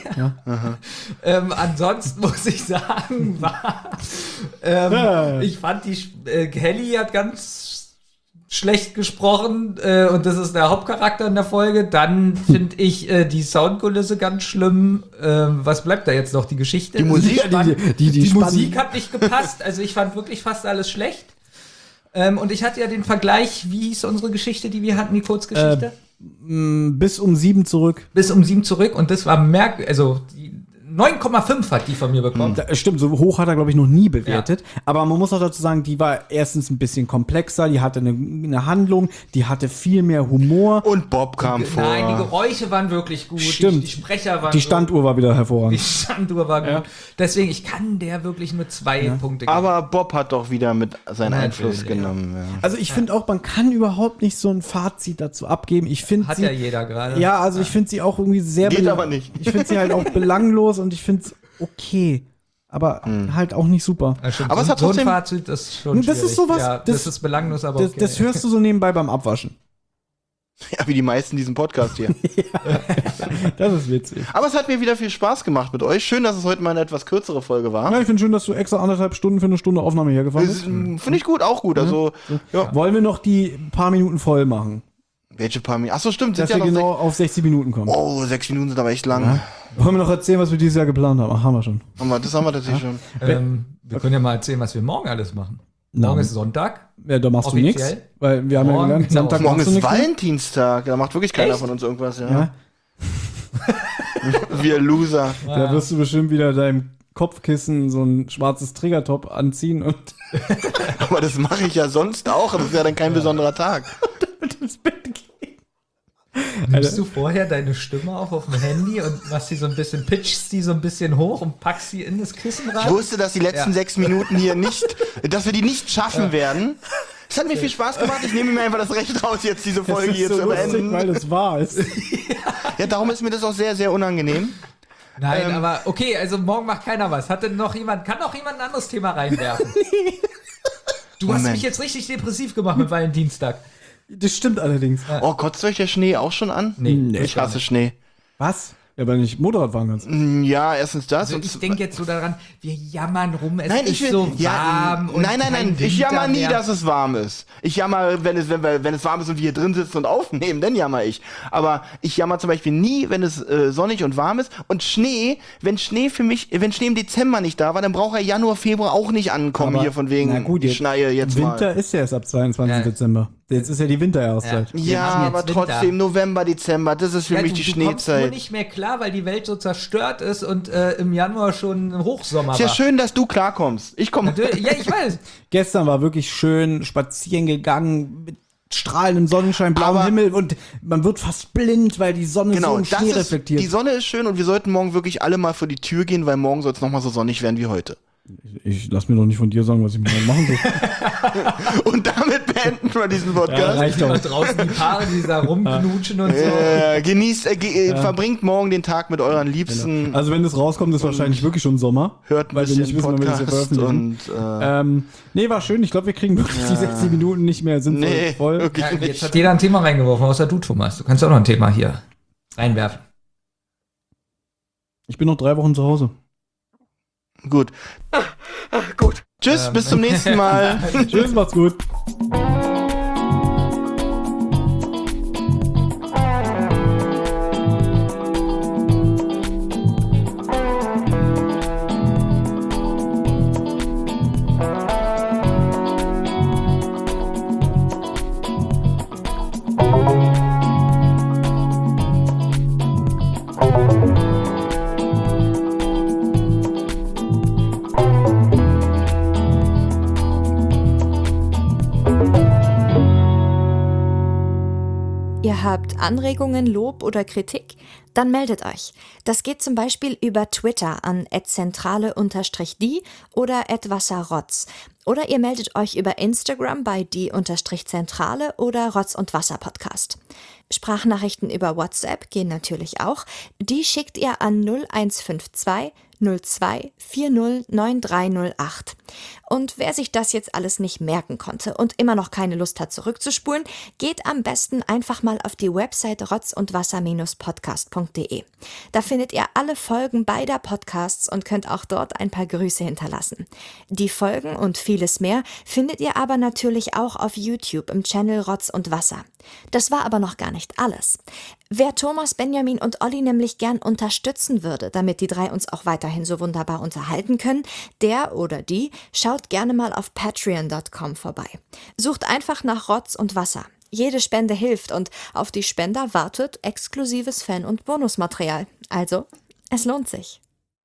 Speaker 2: ähm, ansonsten muss ich sagen, war, ähm,
Speaker 1: Ja.
Speaker 2: ich fand die äh, Kelly hat ganz schlecht gesprochen äh, und das ist der Hauptcharakter in der Folge. Dann finde ich äh, die Soundkulisse ganz schlimm. Ähm, was bleibt da jetzt noch? Die Geschichte?
Speaker 3: Die Musik?
Speaker 2: Ich fand-
Speaker 1: Die- die- die- die
Speaker 2: die
Speaker 1: spannend-
Speaker 2: Musik hat nicht gepasst. Also ich fand wirklich fast alles schlecht. Ähm, und ich hatte ja den Vergleich, wie hieß unsere Geschichte, die wir hatten, die Kurzgeschichte?
Speaker 1: bis um sieben zurück.
Speaker 2: Bis um sieben zurück und das war merk, also die neun Komma fünf hat die von mir bekommen.
Speaker 1: Da, stimmt, so hoch hat er, glaube ich, noch nie bewertet. Aber man muss auch dazu sagen, die war erstens ein bisschen komplexer, die hatte eine, eine Handlung, die hatte viel mehr Humor.
Speaker 3: Und Bob kam vor.
Speaker 2: Nein, die Geräusche waren wirklich gut.
Speaker 1: Stimmt.
Speaker 2: Die, die Sprecher waren
Speaker 1: Die
Speaker 2: gut.
Speaker 1: Standuhr war wieder
Speaker 2: Die
Speaker 1: hervorragend.
Speaker 2: Standuhr war gut.
Speaker 1: Ja.
Speaker 2: Deswegen, ich kann der wirklich nur zwei Punkte geben.
Speaker 3: Aber Bob hat doch wieder mit seinen
Speaker 2: Natürlich,
Speaker 3: Einfluss
Speaker 2: ja.
Speaker 3: genommen. Ja.
Speaker 1: Also ich finde auch, man kann überhaupt nicht so ein Fazit dazu abgeben. Ich finde
Speaker 2: Hat
Speaker 1: sie,
Speaker 2: ja jeder gerade.
Speaker 1: ja, also ich finde sie auch irgendwie sehr
Speaker 3: Geht
Speaker 1: belang-
Speaker 3: aber nicht.
Speaker 1: Ich finde sie halt auch belanglos und ich finde es okay, aber halt auch nicht super.
Speaker 2: Ja, stimmt.
Speaker 3: Aber es
Speaker 2: so,
Speaker 3: hat
Speaker 2: so ein
Speaker 3: trotzdem-
Speaker 2: Fazit ist schon
Speaker 1: Das ist
Speaker 2: schwierig.
Speaker 1: sowas-
Speaker 2: Ja, das,
Speaker 1: das-
Speaker 2: ist belanglos, aber
Speaker 1: Das,
Speaker 2: okay.
Speaker 1: das hörst du so nebenbei beim Abwaschen.
Speaker 3: Ja, wie die meisten diesen Podcast hier.
Speaker 1: Das ist witzig.
Speaker 3: Aber es hat mir wieder viel Spaß gemacht mit euch. Schön, dass es heute mal eine etwas kürzere Folge war.
Speaker 1: Ja, ich finde schön, dass du extra anderthalb Stunden für eine Stunde Aufnahme hergefahren
Speaker 3: Das
Speaker 1: bist.
Speaker 3: ist, mm, Finde ich gut, auch gut. Also, ja.
Speaker 1: Wollen wir noch die paar Minuten voll machen?
Speaker 3: Welche paar Minuten? Achso, stimmt. Sind
Speaker 1: Dass
Speaker 3: ja
Speaker 1: wir
Speaker 3: noch
Speaker 1: genau auf sechzig Minuten kommen.
Speaker 3: sech- oh, sechs Minuten sind aber echt lang.
Speaker 1: Wollen wir noch erzählen, was wir dieses Jahr geplant haben? Ach, haben wir schon.
Speaker 3: Haben wir, das haben wir tatsächlich schon.
Speaker 2: ähm, wir können ja mal erzählen, was wir morgen alles machen.
Speaker 1: Na,
Speaker 2: Morgen ist Sonntag.
Speaker 1: Ja, da machst
Speaker 2: Offiziell?
Speaker 1: du nichts. Weil wir haben
Speaker 2: Morgen,
Speaker 1: ja gelernt,
Speaker 2: genau.
Speaker 1: Sonntag
Speaker 3: Morgen
Speaker 1: machst du
Speaker 3: ist
Speaker 1: nichts mehr.
Speaker 3: Valentinstag. Da macht wirklich keiner
Speaker 2: Echt?
Speaker 3: von uns irgendwas. Ja.
Speaker 1: Ja,
Speaker 3: Wir Loser.
Speaker 1: da wirst du bestimmt wieder deinem Kopfkissen so ein schwarzes Triggertop anziehen und
Speaker 3: Aber das mache ich ja sonst auch. Das ist ja dann kein besonderer Tag.
Speaker 1: mit ins Bett gehen.
Speaker 2: Nimmst du vorher deine Stimme auf auf dem Handy und machst die so ein bisschen, pitchst die so ein bisschen hoch und packst sie in das Kissen
Speaker 3: Ich
Speaker 2: rein?
Speaker 3: wusste, dass die letzten
Speaker 2: Ja.
Speaker 3: sechs Minuten hier nicht, dass wir die nicht schaffen werden. Es hat mir viel Spaß gemacht. Ich nehme mir einfach das Recht raus, jetzt diese Folge
Speaker 1: Das
Speaker 3: hier
Speaker 1: ist so
Speaker 3: zu
Speaker 1: lustig,
Speaker 3: beenden.
Speaker 1: weil es wahr ist.
Speaker 3: Ja, darum ist mir das auch sehr, sehr unangenehm.
Speaker 2: Nein,
Speaker 3: Ähm,
Speaker 2: aber okay, also morgen macht keiner was. Hat denn noch jemand, kann noch jemand ein anderes Thema reinwerfen? Du hast
Speaker 3: Moment.
Speaker 2: mich jetzt richtig depressiv gemacht mit Valentinstag.
Speaker 1: Das stimmt allerdings.
Speaker 3: Oh, kotzt euch der Schnee auch schon an?
Speaker 2: Nee,
Speaker 3: Ich hasse Schnee.
Speaker 1: Was? Ja, weil ich Motorrad fahren kannst.
Speaker 3: Mm, Ja, erstens das.
Speaker 2: Also
Speaker 3: und
Speaker 2: ich denke jetzt so daran, wir jammern rum, es
Speaker 3: Nein,
Speaker 2: ist
Speaker 3: ich will,
Speaker 2: so
Speaker 3: ja,
Speaker 2: warm und
Speaker 3: nein, nein, nein,
Speaker 2: kein
Speaker 3: ich jammer
Speaker 2: Winter
Speaker 3: nie,
Speaker 2: mehr.
Speaker 3: dass es warm ist. Ich jammer, wenn es, wenn, wir, wenn es warm ist und wir hier drin sitzen und aufnehmen, dann jammer ich. Aber ich jammer zum Beispiel nie, wenn es äh, sonnig und warm ist. Und Schnee, wenn Schnee für mich, wenn Schnee im Dezember nicht da war, dann braucht er Januar, Februar auch nicht ankommen hier von wegen,
Speaker 1: na gut,
Speaker 3: ich
Speaker 1: jetzt-
Speaker 3: schneie jetzt
Speaker 1: Winter
Speaker 3: mal.
Speaker 1: ist ja erst ab zweiundzwanzigsten
Speaker 2: Ja.
Speaker 1: Dezember. Jetzt ist ja die Winterjahreszeit.
Speaker 2: Wir
Speaker 3: Ja,
Speaker 2: haben jetzt
Speaker 3: aber
Speaker 2: Winter.
Speaker 3: trotzdem, November, Dezember, das ist für
Speaker 2: Ja,
Speaker 3: mich
Speaker 2: du,
Speaker 3: die
Speaker 2: du kommst nur
Speaker 3: Schneezeit.
Speaker 2: nicht mehr klar, weil die Welt so zerstört ist und äh, im Januar schon Hochsommer
Speaker 3: Ist ja
Speaker 2: war.
Speaker 3: schön, dass du klarkommst. Ich komme.
Speaker 2: Natürlich, ja, ich weiß.
Speaker 1: Gestern war wirklich schön spazieren gegangen mit strahlendem Sonnenschein, blauem
Speaker 3: Aber-
Speaker 1: Himmel und man wird fast blind, weil die Sonne so
Speaker 3: Genau,
Speaker 1: im
Speaker 3: das
Speaker 1: Schnee
Speaker 3: ist,
Speaker 1: reflektiert.
Speaker 3: die Sonne ist schön und wir sollten morgen wirklich alle mal vor die Tür gehen, weil morgen soll es nochmal so sonnig werden wie heute.
Speaker 1: Ich lass mir doch nicht von dir sagen, was ich morgen machen soll.
Speaker 3: Und damit beenden wir diesen Podcast.
Speaker 1: reicht
Speaker 2: Da
Speaker 1: doch.
Speaker 2: draußen die Paare, die da rumknutschen und so.
Speaker 3: Äh, genießt, äh, ge äh, verbringt morgen den Tag mit euren Liebsten,
Speaker 1: Also wenn das rauskommt, ist wahrscheinlich wirklich schon Sommer.
Speaker 3: hört ein
Speaker 1: weil wir
Speaker 3: bisschen
Speaker 1: nicht wissen, wann wir das hier
Speaker 3: Podcast
Speaker 1: veröffentlichen.
Speaker 3: und äh,
Speaker 1: Ähm, nee, war schön. Ich glaube, wir kriegen wirklich die sechzig Minuten nicht mehr sinnvoll
Speaker 3: nee,
Speaker 1: voll.
Speaker 3: wirklich
Speaker 2: Ja, jetzt
Speaker 3: nicht.
Speaker 2: hat jeder ein Thema reingeworfen, außer du, Thomas. Du kannst auch noch ein Thema hier reinwerfen.
Speaker 1: Ich bin noch drei Wochen zu Hause.
Speaker 3: Gut. Gut. Tschüss, bis zum nächsten Mal.
Speaker 1: Tschüss, macht's gut.
Speaker 7: Ihr habt Anregungen, Lob oder Kritik? Dann meldet euch. Das geht zum Beispiel über Twitter an at zentrale unterstrich die oder at wasserrotz. Oder ihr meldet euch über Instagram bei die-zentrale oder Rotz und Wasser Podcast. Sprachnachrichten über WhatsApp gehen natürlich auch. Die schickt ihr an null eins fünf zwei null zwei vier null neun drei null acht. Und wer sich das jetzt alles nicht merken konnte und immer noch keine Lust hat zurückzuspulen, geht am besten einfach mal auf die Website rotz und wasser podcast punkt de. Da findet ihr alle Folgen beider Podcasts und könnt auch dort ein paar Grüße hinterlassen. Die Folgen und vieles mehr findet ihr aber natürlich auch auf YouTube im Channel Rotz und Wasser. Das war aber noch gar nicht alles. Wer Thomas, Benjamin und Olli nämlich gern unterstützen würde, damit die drei uns auch weiterhin so wunderbar unterhalten können, der oder die schaut gerne mal auf patreon punkt com vorbei. Sucht einfach nach Rotz und Wasser. Jede Spende hilft und auf die Spender wartet exklusives Fan- und Bonusmaterial. Also, es lohnt sich.